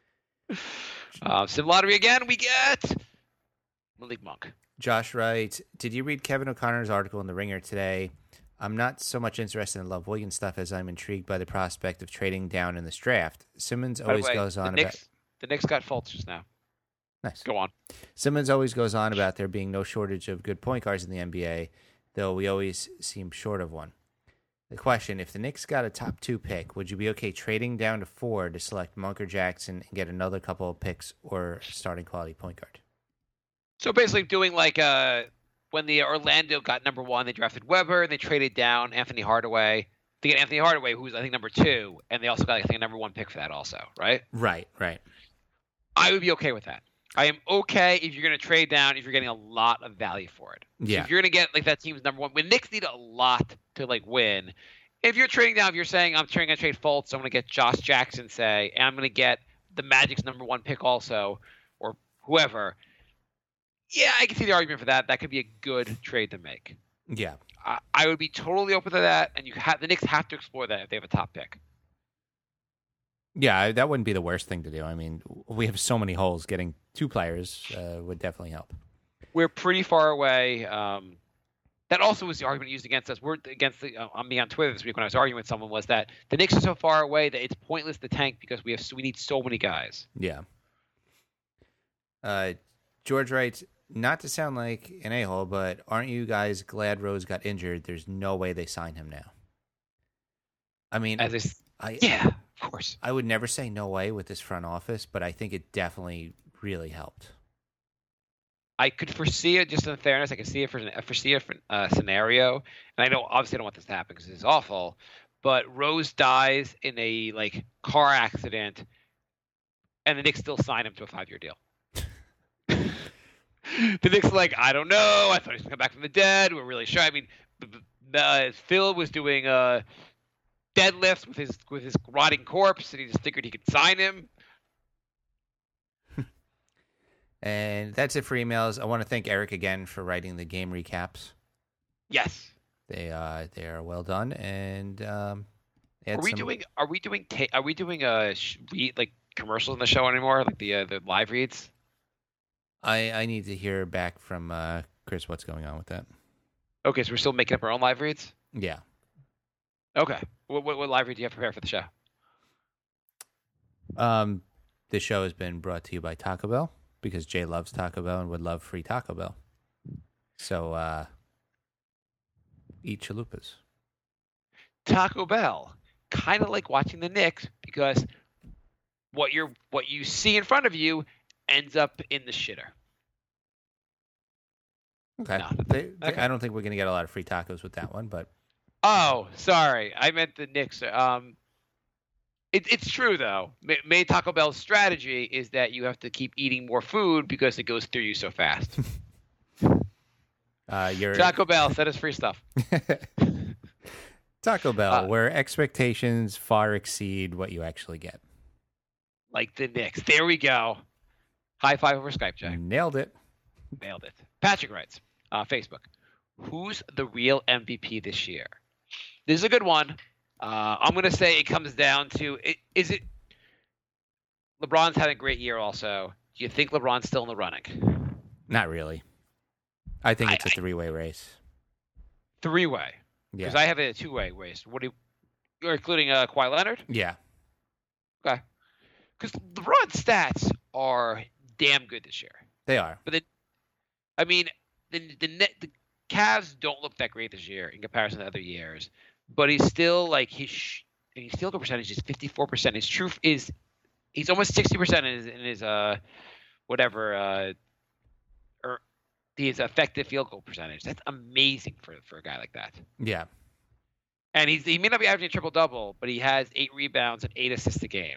Sim lottery again. We get Malik Monk. Josh writes, did you read Kevin O'Connor's article in The Ringer today? I'm not so much interested in Love Williams stuff as I'm intrigued by the prospect of trading down in this draft. Simmons By the always way, goes on the about... Knicks, the Knicks got Fultz just now. Nice. Go on. Simmons always goes on about there being no shortage of good point guards in the NBA, though we always seem short of one. The question, if the Knicks got a top 2 pick, would you be okay trading down to 4 to select Monk or Jackson and get another couple of picks or starting quality point guard? So basically, doing like when the Orlando got number 1, they drafted Weber and they traded down Anthony Hardaway to get Anthony Hardaway, who's I think number 2, and they also got I think a number 1 pick for that also, right? Right. I would be okay with that. I am okay if you're going to trade down if you're getting a lot of value for it. So Yeah. if you're going to get like that team's number 1, when Knicks need a lot to like win. If you're trading down, if you're saying I'm going to trade Fultz, I'm going to get Josh Jackson, say, and I'm going to get the Magic's number 1 pick also, or whoever. Yeah, I can see the argument for that. That could be a good trade to make. Yeah. I would be totally open to that, and the Knicks have to explore that if they have a top pick. Yeah, that wouldn't be the worst thing to do. I mean, we have so many holes. Getting 2 players would definitely help. We're pretty far away. That also was the argument used against us. We're against on me on Twitter this week when I was arguing with someone was that the Knicks are so far away that it's pointless to tank because we need so many guys. Yeah. George writes, not to sound like an a-hole, but aren't you guys glad Rose got injured? There's no way they sign him now. I mean, Yeah, of course. I would never say no way with this front office, but I think it definitely really helped. I could foresee it, just in fairness. I could see it foresee a scenario, and I know obviously I don't want this to happen because it's awful. But Rose dies in a car accident, and the Knicks still sign him to a 5-year deal. The Knicks are like, I don't know. I thought he was going to come back from the dead. We're really sure. I mean, Phil was doing deadlifts with his rotting corpse, and he just figured he could sign him. And that's it for emails. I want to thank Eric again for writing the game recaps. Yes. They are well done. And Are we doing commercials in the show anymore? Like the live reads? I need to hear back from Chris what's going on with that. Okay, so we're still making up our own live reads? Yeah. Okay. What live read do you have prepared for the show? The show has been brought to you by Taco Bell because Jay loves Taco Bell and would love free Taco Bell. So eat chalupas. Taco Bell, kind of like watching the Knicks because what you see in front of you ends up in the shitter. Okay. No. Okay. I don't think we're going to get a lot of free tacos with that one, but Oh, sorry. I meant the Knicks. It's true, though. Taco Bell's strategy is that you have to keep eating more food because it goes through you so fast. Taco Bell, send us free stuff. Taco Bell, where expectations far exceed what you actually get. Like the Knicks. There we go. High five over Skype, Jay. Nailed it. Nailed it. Patrick writes, Facebook, who's the real MVP this year? This is a good one. I'm going to say it comes down to, is it LeBron's had a great year also. Do you think LeBron's still in the running? Not really. I think it's a 3-way race. 3-way? Yeah. Because I have a 2-way race. You're including Kawhi Leonard? Yeah. Okay. Because LeBron's stats are damn good this year. They are. But the Cavs don't look that great this year in comparison to other years. But he's still his field goal percentage is 54%. His truth is he's almost 60% in his his effective field goal percentage. That's amazing for a guy like that. Yeah. And he may not be averaging a triple double, but he has 8 rebounds and 8 assists a game.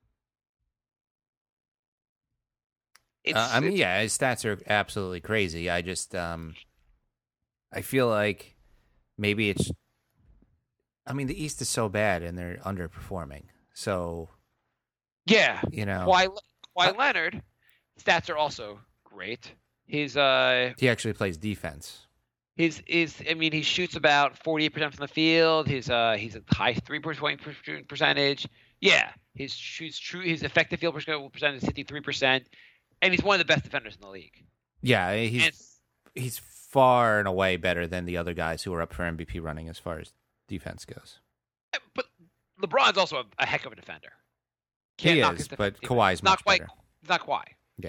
His stats are absolutely crazy. I just, I feel like maybe it's, the East is so bad and they're underperforming. So, yeah, you know, Kawhi Leonard stats are also great. His He actually plays defense. he shoots about 48% from the field. He's a high 3-point percentage. Yeah, his effective field percentage is 53%, and he's one of the best defenders in the league. Yeah, he's far and away better than the other guys who are up for MVP running as far as defense goes. But LeBron's also a heck of a defender. He is, but Kawhi's much better. Not Kawhi.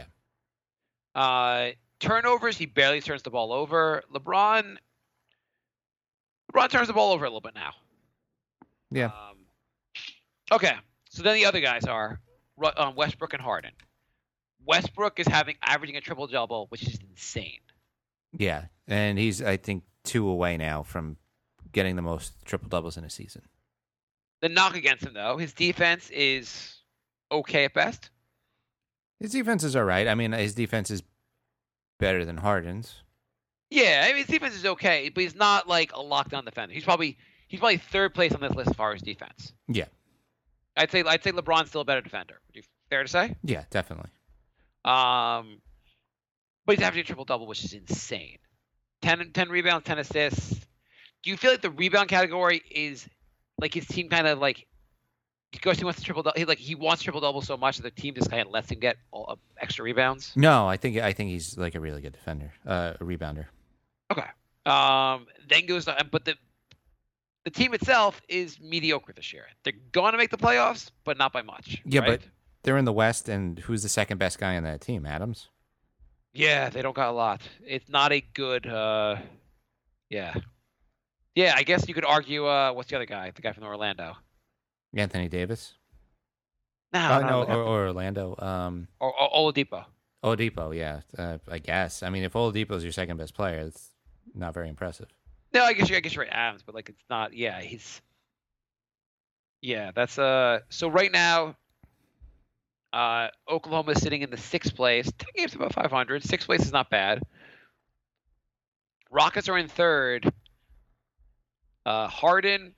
Yeah. Turnovers, he barely turns the ball over. LeBron turns the ball over a little bit now. Yeah. Okay, so then the other guys are Westbrook and Harden. Westbrook is averaging a triple-double, which is insane. Yeah, and he's, I think, 2 away now from getting the most triple-doubles in a season. The knock against him, though, his defense is okay at best. His defense is all right. I mean, his defense is better than Harden's. Yeah, I mean, his defense is okay, but he's not like a lockdown defender. He's probably third place on this list as far as defense. Yeah. I'd say LeBron's still a better defender. Would you fair to say? Yeah, definitely. But he's averaging a triple-double, which is insane. 10 rebounds, 10 assists. Do you feel like the rebound category is like his team kind of like because he wants to triple-double? He wants triple-double so much that the team just kind of lets him get extra rebounds? No, I think he's like a really good defender, a rebounder. Okay. Then goes but the team itself is mediocre this year. They're going to make the playoffs, but not by much. Yeah, right? but they're in the West, and who's the second best guy on that team? Adams? Yeah, they don't got a lot. It's not a good yeah. Yeah, I guess you could argue what's the other guy? The guy from Orlando. Anthony Davis? No, or Orlando. or Oladipo. Oladipo, yeah. I guess. I mean, if Oladipo's your second best player, it's not very impressive. No, I guess you're right, Adams, but like it's not. Yeah, that's So right now, Oklahoma is sitting in the 6th place. 10 games above 500. 6th place is not bad. Rockets are in 3rd. Harden's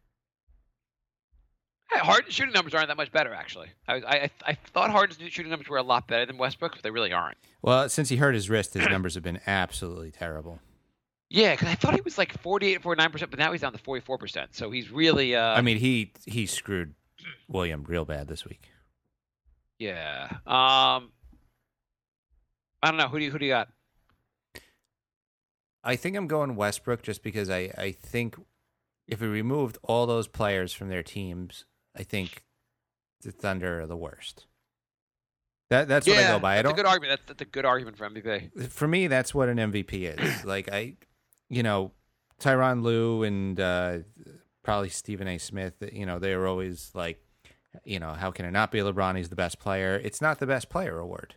shooting numbers aren't that much better, actually. I thought Harden's shooting numbers were a lot better than Westbrook's, but they really aren't. Well, since he hurt his wrist, his numbers have been absolutely terrible. Yeah, because I thought he was like 48, 49%, but now he's down to 44%. So he's really. I mean, he screwed William real bad this week. Yeah. I don't know. Who do you got? I think I'm going Westbrook just because I think if we removed all those players from their teams, I think the Thunder are the worst. That's what I go by. That's a good argument. That's a good argument for MVP. For me, that's what an MVP is. Like Tyronn Lue and probably Stephen A. Smith. They are always like, how can it not be LeBron? He's the best player. It's not the best player award.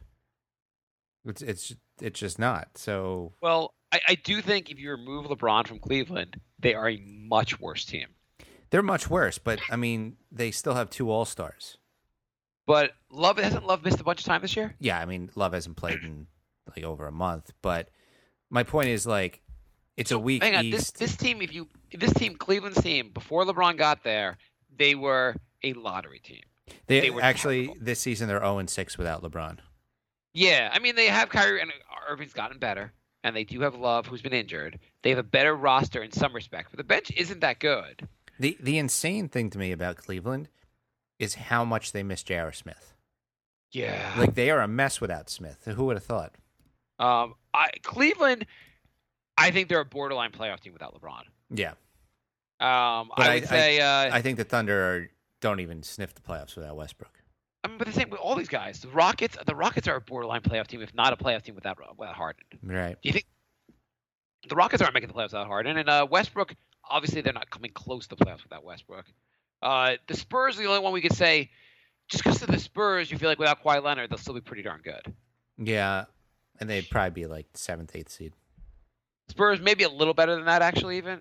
It's just not. So well, I do think if you remove LeBron from Cleveland, they are a much worse team. They're much worse, but I mean, they still have 2 All-Stars. But hasn't Love missed a bunch of time this year? Yeah, I mean, Love hasn't played in like over a month. But my point is like, it's a weak hang on, East. This team, Cleveland's team, before LeBron got there, they were a lottery team. They were actually terrible. This season they're 0-6 without LeBron. Yeah, I mean they have Kyrie and Irving's gotten better, and they do have Love who's been injured. They have a better roster in some respect, but the bench isn't that good. The insane thing to me about Cleveland is how much they miss J.R. Smith. Yeah, Like they are a mess without Smith. Who would have thought? Cleveland, I think they're a borderline playoff team without LeBron. Yeah, I would say I think the Thunder don't even sniff the playoffs without Westbrook. I mean, but the same with all these guys. The Rockets are a borderline playoff team, if not a playoff team without Harden. Right. Do you think the Rockets aren't making the playoffs without Harden? And Westbrook, obviously, they're not coming close to the playoffs without Westbrook. The Spurs are the only one we could say, just because of the Spurs, you feel like without Kawhi Leonard, they'll still be pretty darn good. Yeah, and they'd probably be like 7th, 8th seed. Spurs maybe a little better than that, actually, even.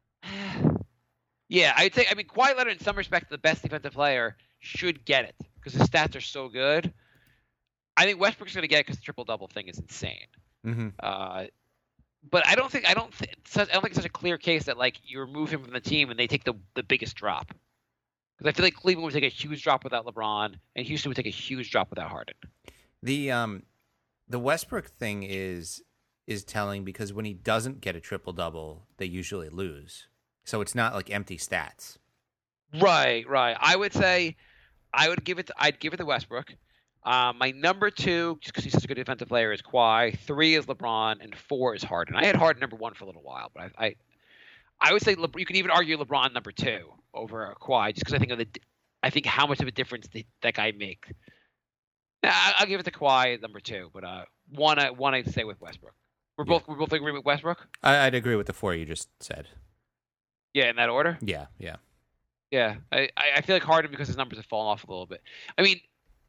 Yeah, I'd say. I mean, Kawhi Leonard, in some respects, the best defensive player, should get it because his stats are so good. I think Westbrook's going to get it because the triple-double thing is insane. Mm-hmm. But I don't think it's such a clear case that like you remove him from the team and they take the biggest drop. Because I feel like Cleveland would take a huge drop without LeBron, and Houston would take a huge drop without Harden. The Westbrook thing is telling because when he doesn't get a triple-double, they usually lose. So it's not like empty stats. Right. I would say I'd give it to Westbrook. My number 2, just because he's such a good defensive player, is Kawhi. 3 is LeBron, and 4 is Harden. I had Harden number 1 for a little while, but I would say you could even argue LeBron number 2 over Kawhi, just because I think how much of a difference that guy make. I'll give it to Kawhi at number 2, but one I'd say with Westbrook. We're both agree with Westbrook. I'd agree with the 4 you just said. Yeah, in that order. Yeah. Yeah, I feel like Harden, because his numbers have fallen off a little bit. I mean,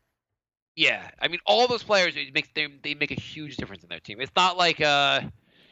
all those players, they make a huge difference in their team. It's not like I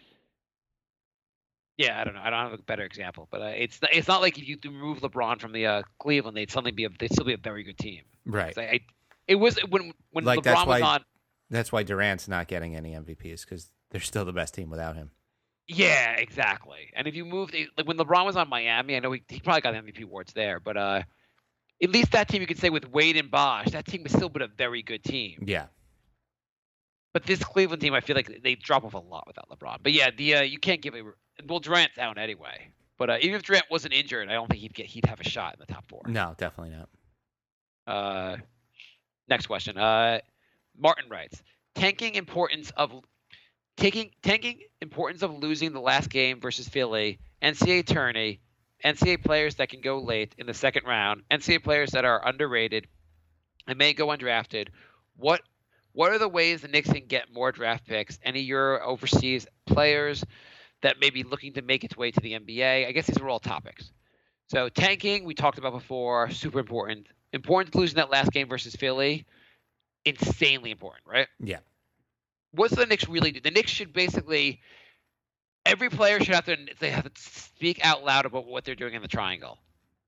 don't know. I don't have a better example, but it's not like if you remove LeBron from the Cleveland, they'd still be a very good team. Right. It was when like LeBron was on. That's why Durant's not getting any MVPs, because they're still the best team without him. Yeah, exactly. And if you moved, like when LeBron was on Miami, I know he probably got MVP awards there, but at least that team, you could say with Wade and Bosh, that team was still been a very good team. Yeah. But this Cleveland team, I feel like they drop off a lot without LeBron. But yeah, you can't give it. Well, Durant's out anyway. But even if Durant wasn't injured, I don't think he'd have a shot in the top 4. No, definitely not. Next question. Martin writes, tanking importance of losing the last game versus Philly, NCAA tourney, NCAA players that can go late in the second round, NCAA players that are underrated and may go undrafted. What are the ways the Knicks can get more draft picks? Any Euro overseas players that may be looking to make its way to the NBA? I guess these are all topics. So tanking, we talked about before, super important. Important to losing that last game versus Philly, insanely important, right? Yeah. What's the Knicks really do? The Knicks should basically – every player should have to speak out loud about what they're doing in the triangle.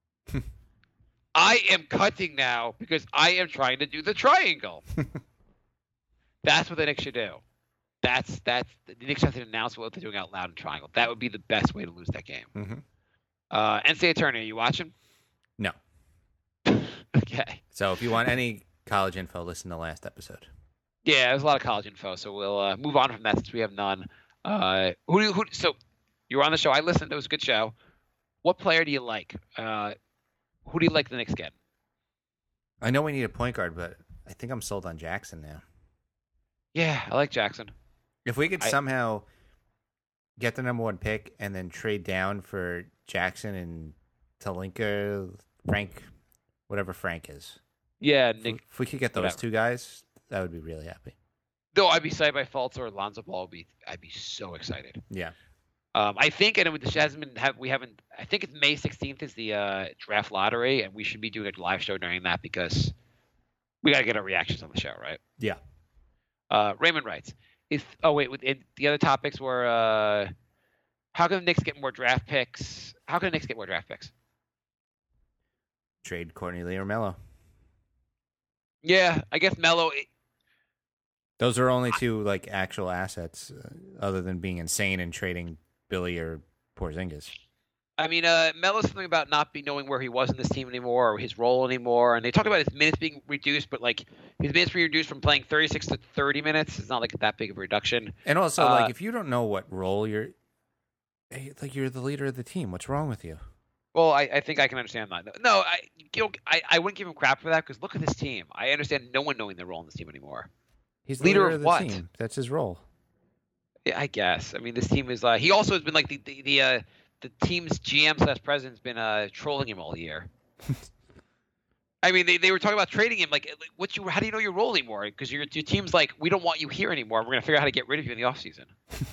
I am cutting now because I am trying to do the triangle. That's what the Knicks should do. The Knicks have to announce what they're doing out loud in triangle. That would be the best way to lose that game. Mm-hmm. NCAA tourney, are you watching? No. Okay. So if you want any college info, listen to the last episode. Yeah, there's a lot of college info, so we'll move on from that since we have none. So you were on the show. I listened. It was a good show. What player do you like? Who do you like the Knicks get? I know we need a point guard, but I think I'm sold on Jackson now. Yeah, I like Jackson. If we could somehow get the number 1 pick and then trade down for Jackson and Talinka, Frank, whatever Frank is. Yeah, Nick. If we could get those 2 guys, I would be really happy. Though I'd be excited by Fultz or Lonzo Ball. I'd be so excited. Yeah. I think, and this hasn't been. I think it's May 16th is the draft lottery, and we should be doing a live show during that because we got to get our reactions on the show, right? Yeah. Raymond writes, the other topics were how can the Knicks get more draft picks? How can the Knicks get more draft picks? Trade Courtney Lee or Melo. Yeah, I guess Melo. Those are only 2 like actual assets, other than being insane and trading Billy or Porzingis. I mean, Melo's something about not knowing where he was in this team anymore or his role anymore, and they talk about his minutes being reduced, but like his minutes being reduced from playing 36 to 30 minutes. It's not like that big of a reduction. And also, like if you don't know what role you're the leader of the team. What's wrong with you? Well, I think I can understand that. No, I wouldn't give him crap for that because look at this team. I understand no one knowing their role in this team anymore. He's leader of of the what? team. That's his role. Yeah, I guess. I mean, this team is. He also has been like the team's GM/president's been trolling him all year. I mean, they were talking about trading him. Like, how do you know your role anymore? Because your team's like, we don't want you here anymore. We're gonna figure out how to get rid of you in the offseason.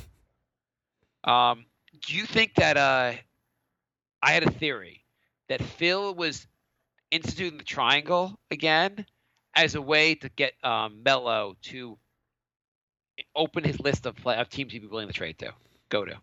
Do you think that I had a theory that Phil was instituting the triangle again as a way to get Melo to open his list of teams he'd be willing to trade to, go to?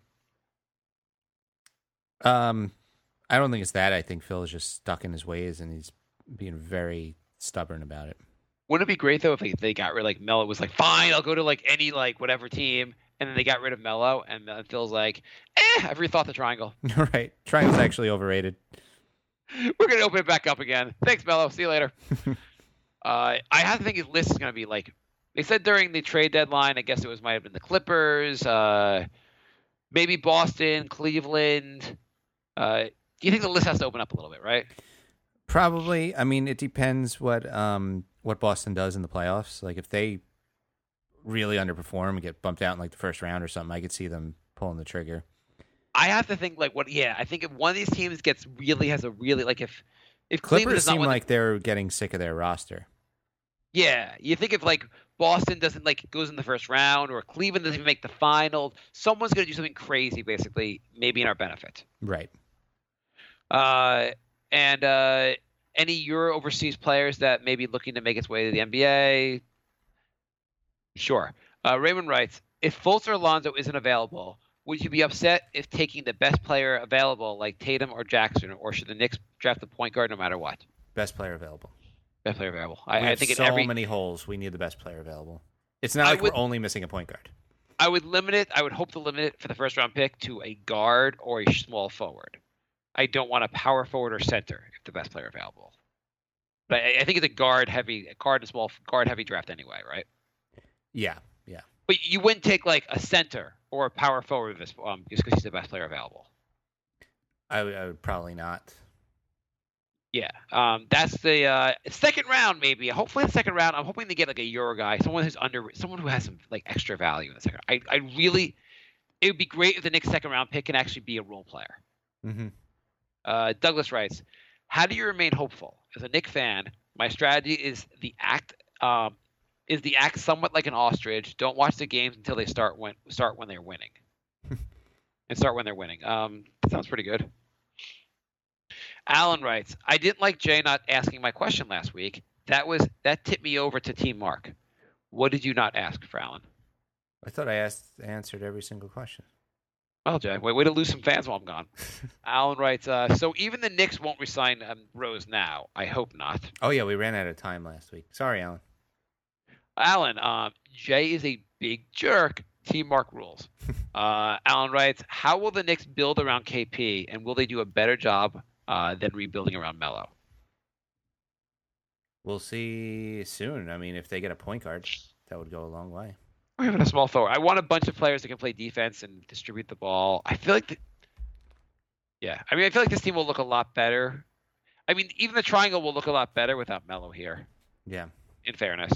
I don't think it's that. I think Phil is just stuck in his ways and he's being very stubborn about it. Wouldn't it be great though if they got rid of Melo was like, fine, I'll go to like any like whatever team, and then they got rid of Melo and Phil's like, I've rethought the triangle. Right, triangle's actually overrated. We're gonna open it back up again. Thanks, Melo. See you later. I have to think his list is gonna be like They said during the trade deadline, I guess it might have been the Clippers, maybe Boston, Cleveland. Do you think the list has to open up a little bit, right? Probably. I mean, it depends what Boston does in the playoffs. Like if they really underperform and get bumped out in like the first round or something, I could see them pulling the trigger. I have to think like what? Yeah, I think if one of these teams has a really like if Cleveland Clippers is not seem one like they're getting sick of their roster. yeah, you think if like Boston doesn't like goes in the first round or Cleveland doesn't even make the finals, someone's going to do something crazy, basically, maybe in our benefit. Right. And any your overseas players that may be looking to make its way to the NBA? Sure. Raymond writes, if Fultz or Alonzo isn't available, would you be upset if taking the best player available, like Tatum or Jackson, or should the Knicks draft the point guard no matter what? Best player available. Best player available. We I have think so in every many holes. We need the best player available. It's not like we're only missing a point guard. I would limit it. I would hope to limit it for the first round pick to a guard or a small forward. I don't want a power forward or center if the best player available. But I think it's a guard heavy draft anyway, right? Yeah. But you wouldn't take like a center or a power forward just because he's the best player available. I would probably not. Yeah, that's the second round maybe. Hopefully the second round. I'm hoping to get like a Euro guy, someone who has some like extra value in the second. It would be great if the Knicks second round pick can actually be a role player. Mm-hmm. Douglas writes, how do you remain hopeful? As a Knicks fan, my strategy is the act somewhat like an ostrich. Don't watch the games until they start when they're winning. And start when they're winning. That sounds pretty good. Alan writes, I didn't like Jay not asking my question last week. That tipped me over to Team Mark. What did you not ask for, Alan? I thought I answered every single question. Well, Jay, way to lose some fans while I'm gone. Alan writes, so even the Knicks won't resign Rose now. I hope not. Oh, yeah, we ran out of time last week. Sorry, Alan. Alan, Jay is a big jerk. Team Mark rules. Alan writes, how will the Knicks build around KP, and will they do a better job than rebuilding around Melo? We'll see soon. I mean, if they get a point guard, that would go a long way. Or even a small forward. I want a bunch of players that can play defense and distribute the ball. I feel like this team will look a lot better. I mean, even the triangle will look a lot better without Melo here. Yeah. In fairness.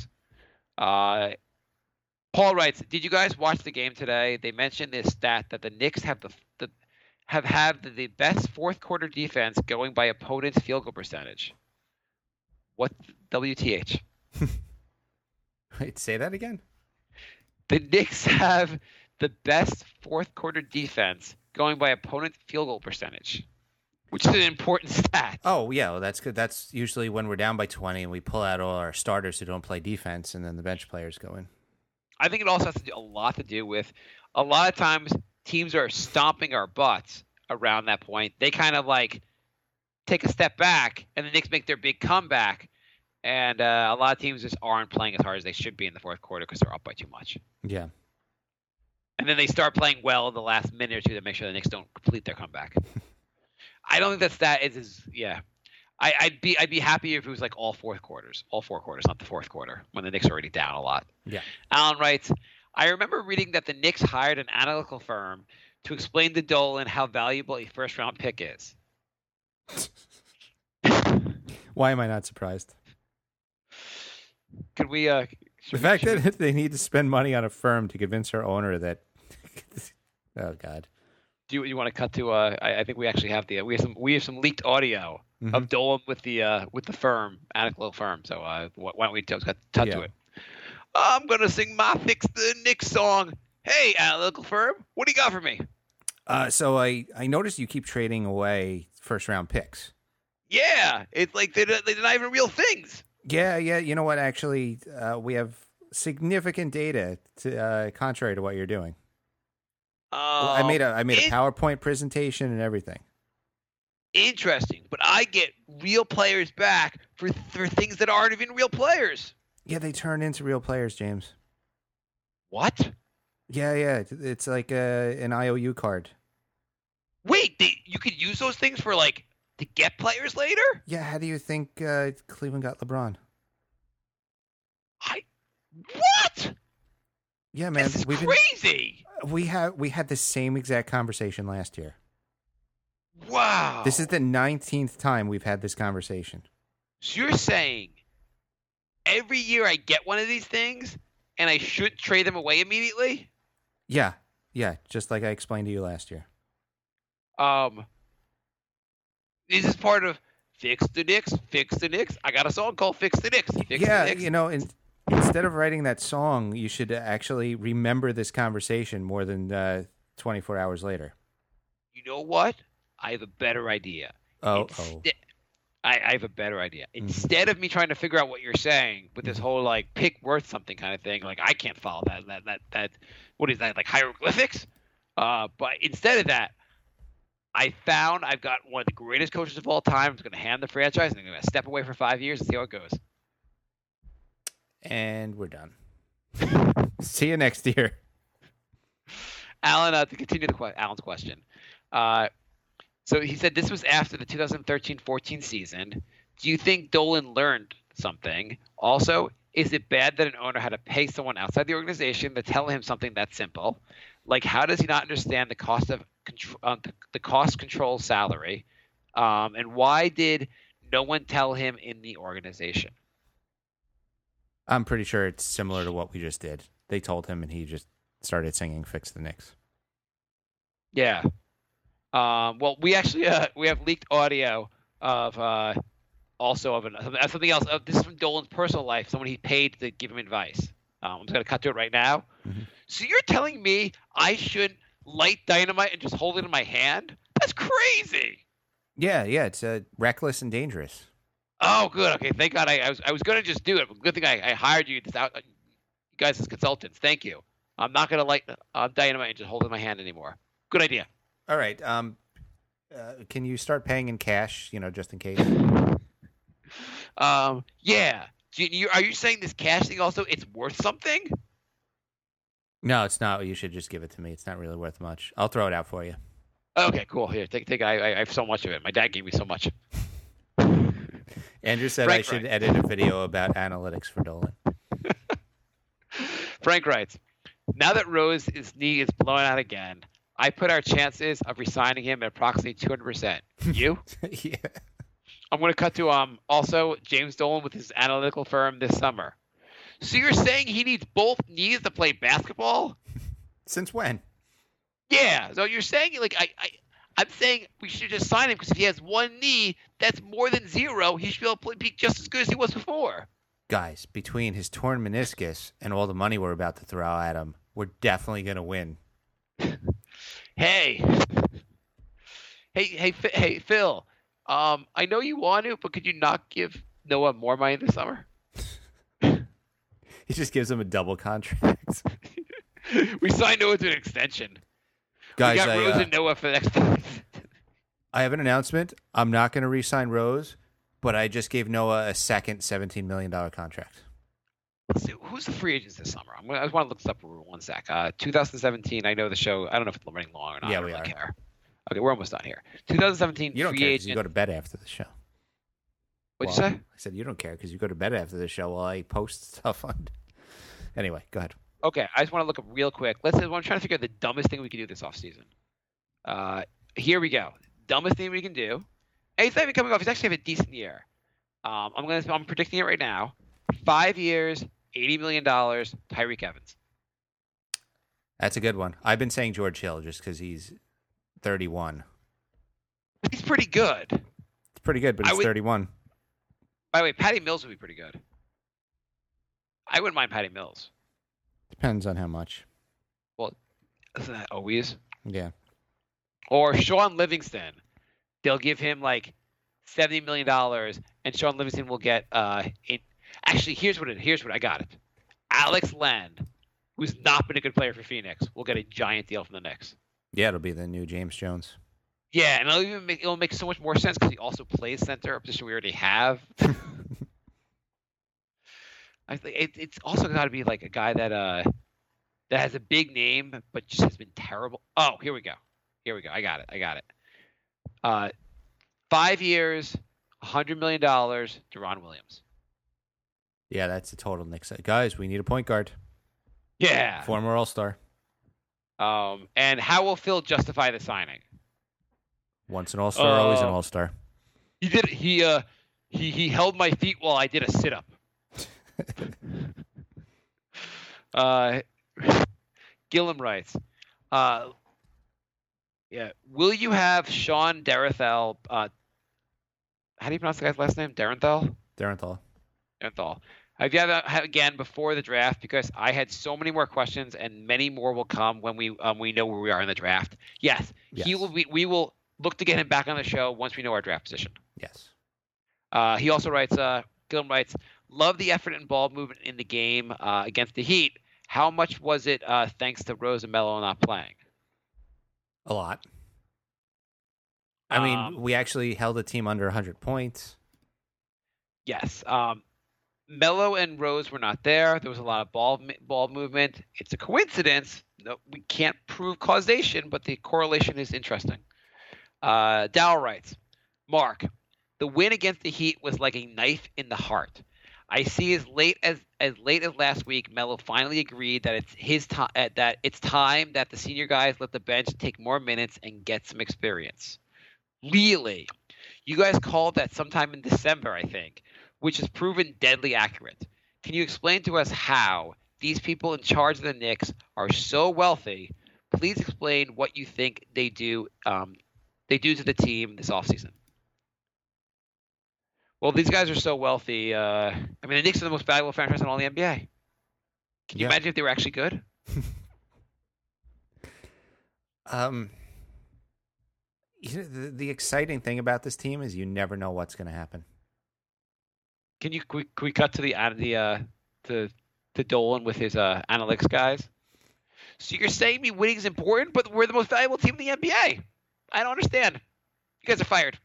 Paul writes, did you guys watch the game today? They mentioned this stat that the Knicks have the best fourth quarter defense going by opponent's field goal percentage. What WTH? Wait, say that again? The Knicks have the best fourth quarter defense going by opponent's field goal percentage, which is an important stat. Oh, yeah, well, that's good. That's usually when we're down by 20 and we pull out all our starters who don't play defense and then the bench players go in. I think it also has a lot to do with a lot of times teams are stomping our butts around that point. They kind of like take a step back and the Knicks make their big comeback. And a lot of teams just aren't playing as hard as they should be in the fourth quarter because they're up by too much. Yeah. And then they start playing well in the last minute or two to make sure the Knicks don't complete their comeback. I don't think that is yeah. I'd be happy if it was like all four quarters, not the fourth quarter when the Knicks are already down a lot. Yeah. Alan writes, I remember reading that the Knicks hired an analytical firm to explain to Dolan how valuable a first round pick is. Why am I not surprised? Could we? The fact that they need to spend money on a firm to convince her owner that. Oh God. Do you want to cut to? I think we actually have we have some leaked audio of Dolan with the firm, analytical firm. So why don't we just cut to it? I'm gonna sing my Fix the Knicks song. Hey, analytical firm, what do you got for me? So I noticed you keep trading away first round picks. Yeah, it's like they're not even real things. Yeah. You know what? Actually, we have significant data to contrary to what you're doing. I made a PowerPoint presentation and everything. Interesting, but I get real players back for things that aren't even real players. Yeah, they turn into real players, James. What? Yeah. It's like an IOU card. Wait, you could use those things for like to get players later? Yeah, how do you think Cleveland got LeBron? What? Yeah, man. This is crazy. We had the same exact conversation last year. Wow. This is the 19th time we've had this conversation. So you're saying every year I get one of these things and I should trade them away immediately? Yeah, just like I explained to you last year. This is part of Fix the Knicks, Fix the Knicks. I got a song called Fix the Knicks. Fix the Knicks. You know, instead of writing that song, you should actually remember this conversation more than 24 hours later. You know what? I have a better idea. I have a better idea. Instead of me trying to figure out what you're saying with this whole like pick worth something kind of thing, like I can't follow that what is that, like hieroglyphics? But instead of that, I've got one of the greatest coaches of all time. I'm going to hand the franchise and I'm going to step away for 5 years and see how it goes. And we're done. See you next year. Alan, to continue Alan's question. So he said this was after the 2013-14 season. Do you think Dolan learned something? Also, is it bad that an owner had to pay someone outside the organization to tell him something that simple? Like, how does he not understand the cost of the cost control salary? And why did no one tell him in the organization? I'm pretty sure it's similar to what we just did. They told him, and he just started singing "Fix the Knicks." Yeah. Well, we actually we have leaked audio of also of something else. This is from Dolan's personal life. Someone he paid to give him advice. I'm just gonna cut to it right now. Mm-hmm. So you're telling me I should light dynamite and just hold it in my hand? That's crazy. Yeah, it's reckless and dangerous. Oh, good. Okay, thank God. I was gonna just do it. But good thing I hired you you guys as consultants. Thank you. I'm not gonna light dynamite and just hold it in my hand anymore. Good idea. All right. Can you start paying in cash? Just in case. Yeah. Are you saying this cash thing also it's worth something? No, it's not. You should just give it to me. It's not really worth much. I'll throw it out for you. Okay, cool. Here, take. I have so much of it. My dad gave me so much. Andrew said I should edit a video about analytics for Dolan. Frank writes, now that Rose's knee is blowing out again, I put our chances of re-signing him at approximately 200%. You? Yeah. I'm going to cut to also James Dolan with his analytical firm this summer. So you're saying he needs both knees to play basketball? Since when? Yeah. So you're saying I'm saying we should just sign him because if he has one knee, that's more than zero. He should be able to be just as good as he was before. Guys, between his torn meniscus and all the money we're about to throw at him, we're definitely going to win. Hey, Phil. I know you want to, but could you not give Noah more money this summer? He just gives him a double contract. We signed Noah to an extension. Guys, we got Rose and Noah for the next. I have an announcement. I'm not going to re-sign Rose, but I just gave Noah a second $17 million contract. Let's see, who's the free agents this summer? I just want to look this up for 1 sec. 2017. I know the show. I don't know if it's running long or not. Yeah, I don't we really are. care. Okay, we're almost done here. 2017. You don't free care agent. because you go to bed after the show. What'd you say? I said you don't care because you go to bed after the show while I post stuff on. Anyway, go ahead. Okay, I just want to look up real quick. I'm trying to figure out the dumbest thing we can do this offseason. Here we go. Dumbest thing we can do. And he's not even coming off. He's actually have a decent year. I'm predicting it right now. 5 years, $80 million, Tyreek Evans. That's a good one. I've been saying George Hill just because he's 31. He's pretty good. It's pretty good, but he's 31. By the way, Patty Mills would be pretty good. I wouldn't mind Patty Mills. Depends on how much. Well, isn't that always? Yeah. Or Sean Livingston. They'll give him like $70 million, and Sean Livingston will get Actually, here's what I got it. Alex Len, who's not been a good player for Phoenix, will get a giant deal from the Knicks. Yeah, it'll be the new James Jones. Yeah, and it'll make so much more sense because he also plays center, a position we already have. I think it's also got to be like a guy that has a big name but just has been terrible. Oh, here we go. I got it. 5 years, $100 million, Deron Williams. Yeah, that's a total Knicks. Guys, we need a point guard. Yeah. Former All-Star. And how will Phil justify the signing? Once an All-Star, always an All-Star. He did. He held my feet while I did a sit-up. Gillum writes, yeah. Will you have Sean Darenthal? How do you pronounce the guy's last name? Darenthal. Darenthal. Darenthal. Have you had again before the draft? Because I had so many more questions, and many more will come when we know where we are in the draft. Yes. He will be. We will look to get him back on the show once we know our draft position. Yes. He also writes. Gillum writes, love the effort and ball movement in the game against the Heat. How much was it thanks to Rose and Melo not playing? A lot. I mean, we actually held the team under 100 points. Yes. Melo and Rose were not there. There was a lot of ball movement. It's a coincidence. No, we can't prove causation, but the correlation is interesting. Dow writes, Mark, the win against the Heat was like a knife in the heart. I see as late as last week, Melo finally agreed that it's his time. That it's time that the senior guys let the bench take more minutes and get some experience. Really, you guys called that sometime in December, I think, which has proven deadly accurate. Can you explain to us how these people in charge of the Knicks are so wealthy? Please explain what you think they do. They do to the team this offseason. Well, these guys are so wealthy. I mean, the Knicks are the most valuable franchise in all the NBA. Can you imagine if they were actually good? The exciting thing about this team is you never know what's going to happen. Can we cut to to Dolan with his analytics guys? So you're saying me winning is important, but we're the most valuable team in the NBA? I don't understand. You guys are fired.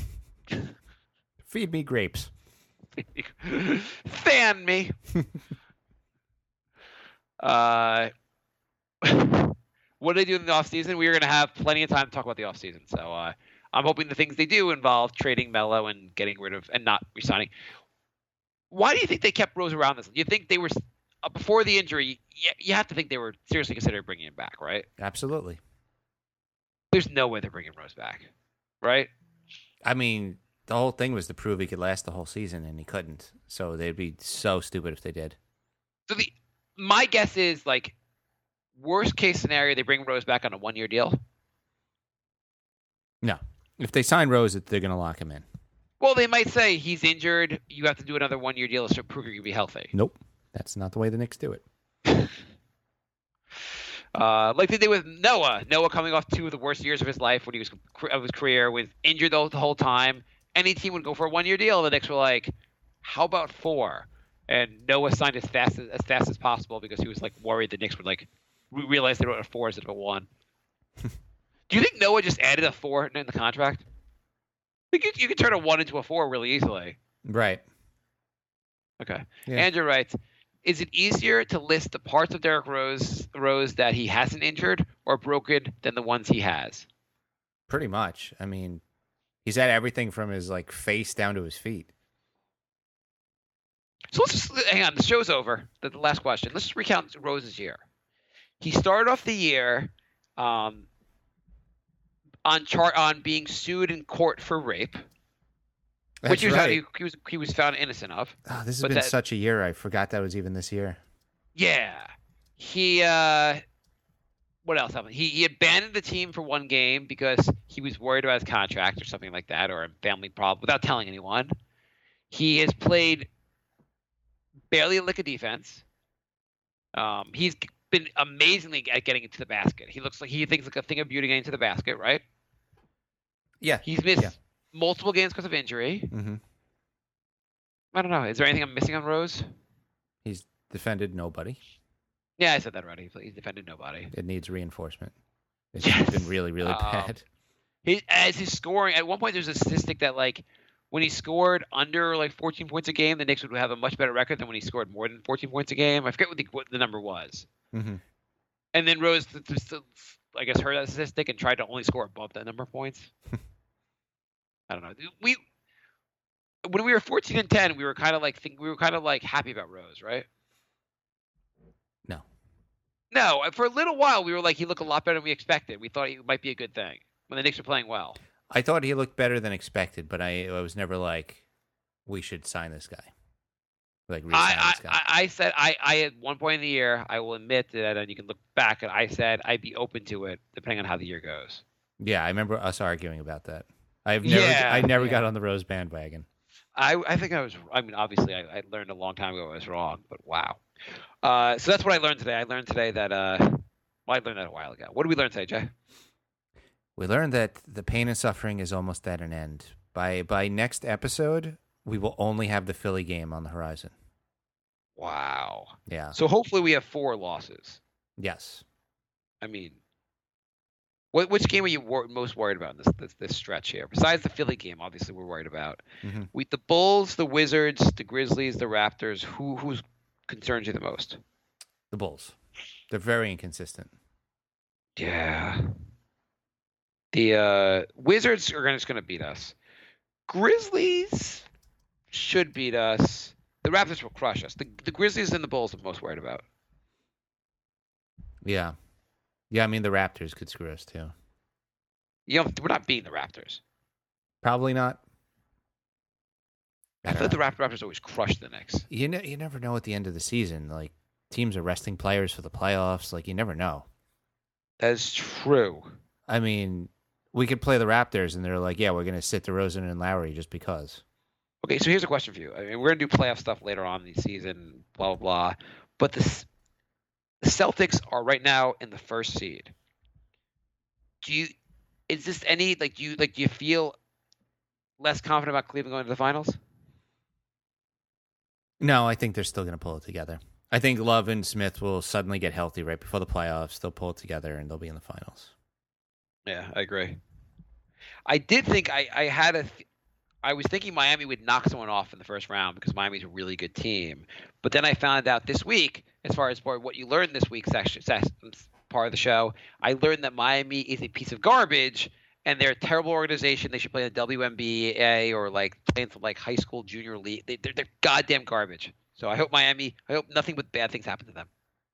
Feed me grapes. Fan me. What do they do in the offseason? We are going to have plenty of time to talk about the offseason. So I'm hoping the things they do involve trading Melo and getting rid of and not resigning. Why do you think they kept Rose around this? You think they were before the injury? You have to think they were seriously considering bringing him back, right? Absolutely. There's no way they're bringing Rose back, right? I mean, the whole thing was to prove he could last the whole season, and he couldn't. So they'd be so stupid if they did. So my guess is, like, worst case scenario, they bring Rose back on a 1-year deal. No. If they sign Rose, they're going to lock him in. Well, they might say he's injured. You have to do another 1-year deal to prove you're going to be healthy. Nope. That's not the way the Knicks do it. Like they did with Noah. Noah coming off 2 of the worst years of his life when he was of his career, was injured the whole time. Any team would go for a 1-year deal. The Knicks were like, "How about 4?" And Noah signed as fast as possible because he was like worried the Knicks would like realize they wrote a 4 instead of a 1. Do you think Noah just added a 4 in the contract? I think you could turn a 1 into a 4 really easily. Right. Okay. Yeah. Andrew writes, is it easier to list the parts of Derrick Rose that he hasn't injured or broken than the ones he has? Pretty much. I mean, he's had everything from his like face down to his feet. So let's just hang on. The show's over. The last question. Let's just recount Rose's year. He started off the year on being sued in court for rape, which he was found innocent of. Oh, this has been such a year. I forgot that was even this year. Yeah. He what else happened? He abandoned the team for 1 game because he was worried about his contract or something like that, or a family problem, without telling anyone. He has played barely a lick of defense. He's been amazingly at getting into the basket. He thinks like a thing of beauty getting into the basket, right? Yeah. He's missed multiple games because of injury. Mm-hmm. I don't know. Is there anything I'm missing on Rose? He's defended nobody. Yeah, I said that already. He's defended nobody. It needs reinforcement. It's Yes. been really, really bad. As his scoring, at one point there's a statistic that like when he scored under like 14 points a game, the Knicks would have a much better record than when he scored more than 14 points a game. I forget what the number was. Mm-hmm. And then Rose, I guess, heard that statistic and tried to only score above that number of points. I don't know. When we were 14-10, we were kind of like happy about Rose, right? No. No, for a little while we were like he looked a lot better than we expected. We thought he might be a good thing when the Knicks were playing well. I thought he looked better than expected, but I was never like, we should sign this guy. Like, re-sign this guy. I said I at one point in the year, I will admit that, and you can look back, and I said I'd be open to it depending on how the year goes. Yeah, I remember us arguing about that. I never got on the Rose bandwagon. I think I was. I mean, obviously, I learned a long time ago I was wrong, but wow. So that's what I learned today. I learned today that. Well, I learned that a while ago. What did we learn today, Jay? We learned that the pain and suffering is almost at an end. By next episode, we will only have the Philly game on the horizon. Wow. Yeah. So hopefully we have 4 losses. Yes. I mean, which game are you most worried about in this stretch here? Besides the Philly game, obviously we're worried about. Mm-hmm. The Bulls, the Wizards, the Grizzlies, the Raptors. Who's concerns you the most? The Bulls. They're very inconsistent. Yeah. The Wizards are just going to beat us. Grizzlies should beat us. The Raptors will crush us. The Grizzlies and the Bulls I'm most worried about. Yeah. Yeah, I mean, the Raptors could screw us, too. We're not beating the Raptors. Probably not. I thought the Raptors always crush the Knicks. You never know at the end of the season. Like, teams are resting players for the playoffs. Like, you never know. That's true. I mean, we could play the Raptors, and they're like, yeah, we're going to sit DeRozan and Lowry just because. Okay, so here's a question for you. I mean, we're going to do playoff stuff later on in the season, blah, blah, blah. But the Celtics are right now in the first seed. Do you feel less confident about Cleveland going to the finals? No, I think they're still going to pull it together. I think Love and Smith will suddenly get healthy right before the playoffs. They'll pull it together, and they'll be in the finals. Yeah, I agree. I did think I was thinking Miami would knock someone off in the first round because Miami's a really good team. But then I found out this week, as far as what you learned this week's part of the show, I learned that Miami is a piece of garbage and they're a terrible organization. They should play in the WNBA or like play in some like high school junior league. They're goddamn garbage. So I hope nothing but bad things happen to them.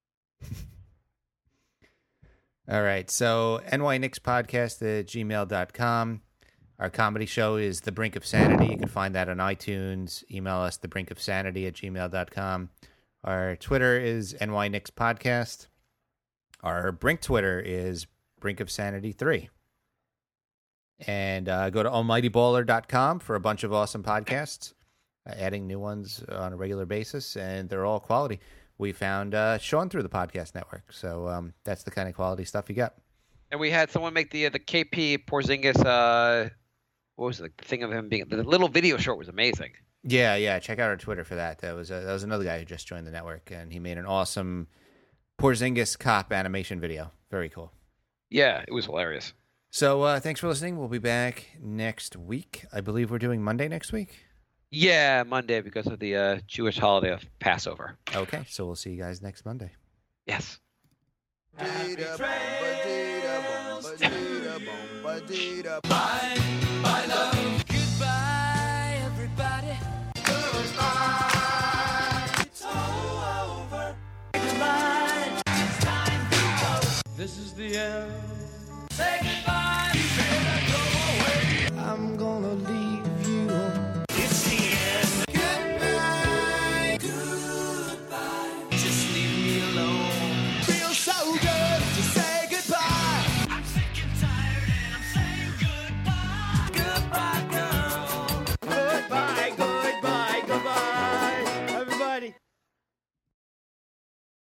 All right. So nyknickspodcast@gmail.com. Our comedy show is The Brink of Sanity. You can find that on iTunes. Email us, thebrinkofsanity@gmail.com. Our Twitter is nyknickspodcast. Our Brink Twitter is brinkofsanity3. And go to almightyballer.com for a bunch of awesome podcasts, adding new ones on a regular basis, and they're all quality. We found Sean through the podcast network, so that's the kind of quality stuff you get. And we had someone make the KP Porzingis, what was it, the thing of him being, the little video short was amazing. Yeah. Check out our Twitter for that. That was another guy who just joined the network, and he made an awesome Porzingis cop animation video. Very cool. Yeah, it was hilarious. So thanks for listening. We'll be back next week. I believe we're doing Monday next week. Yeah, Monday because of the Jewish holiday of Passover. Okay, so we'll see you guys next Monday. Yes. Bye, love. Goodbye, everybody. It's all over. It's time to go. This is the end. Say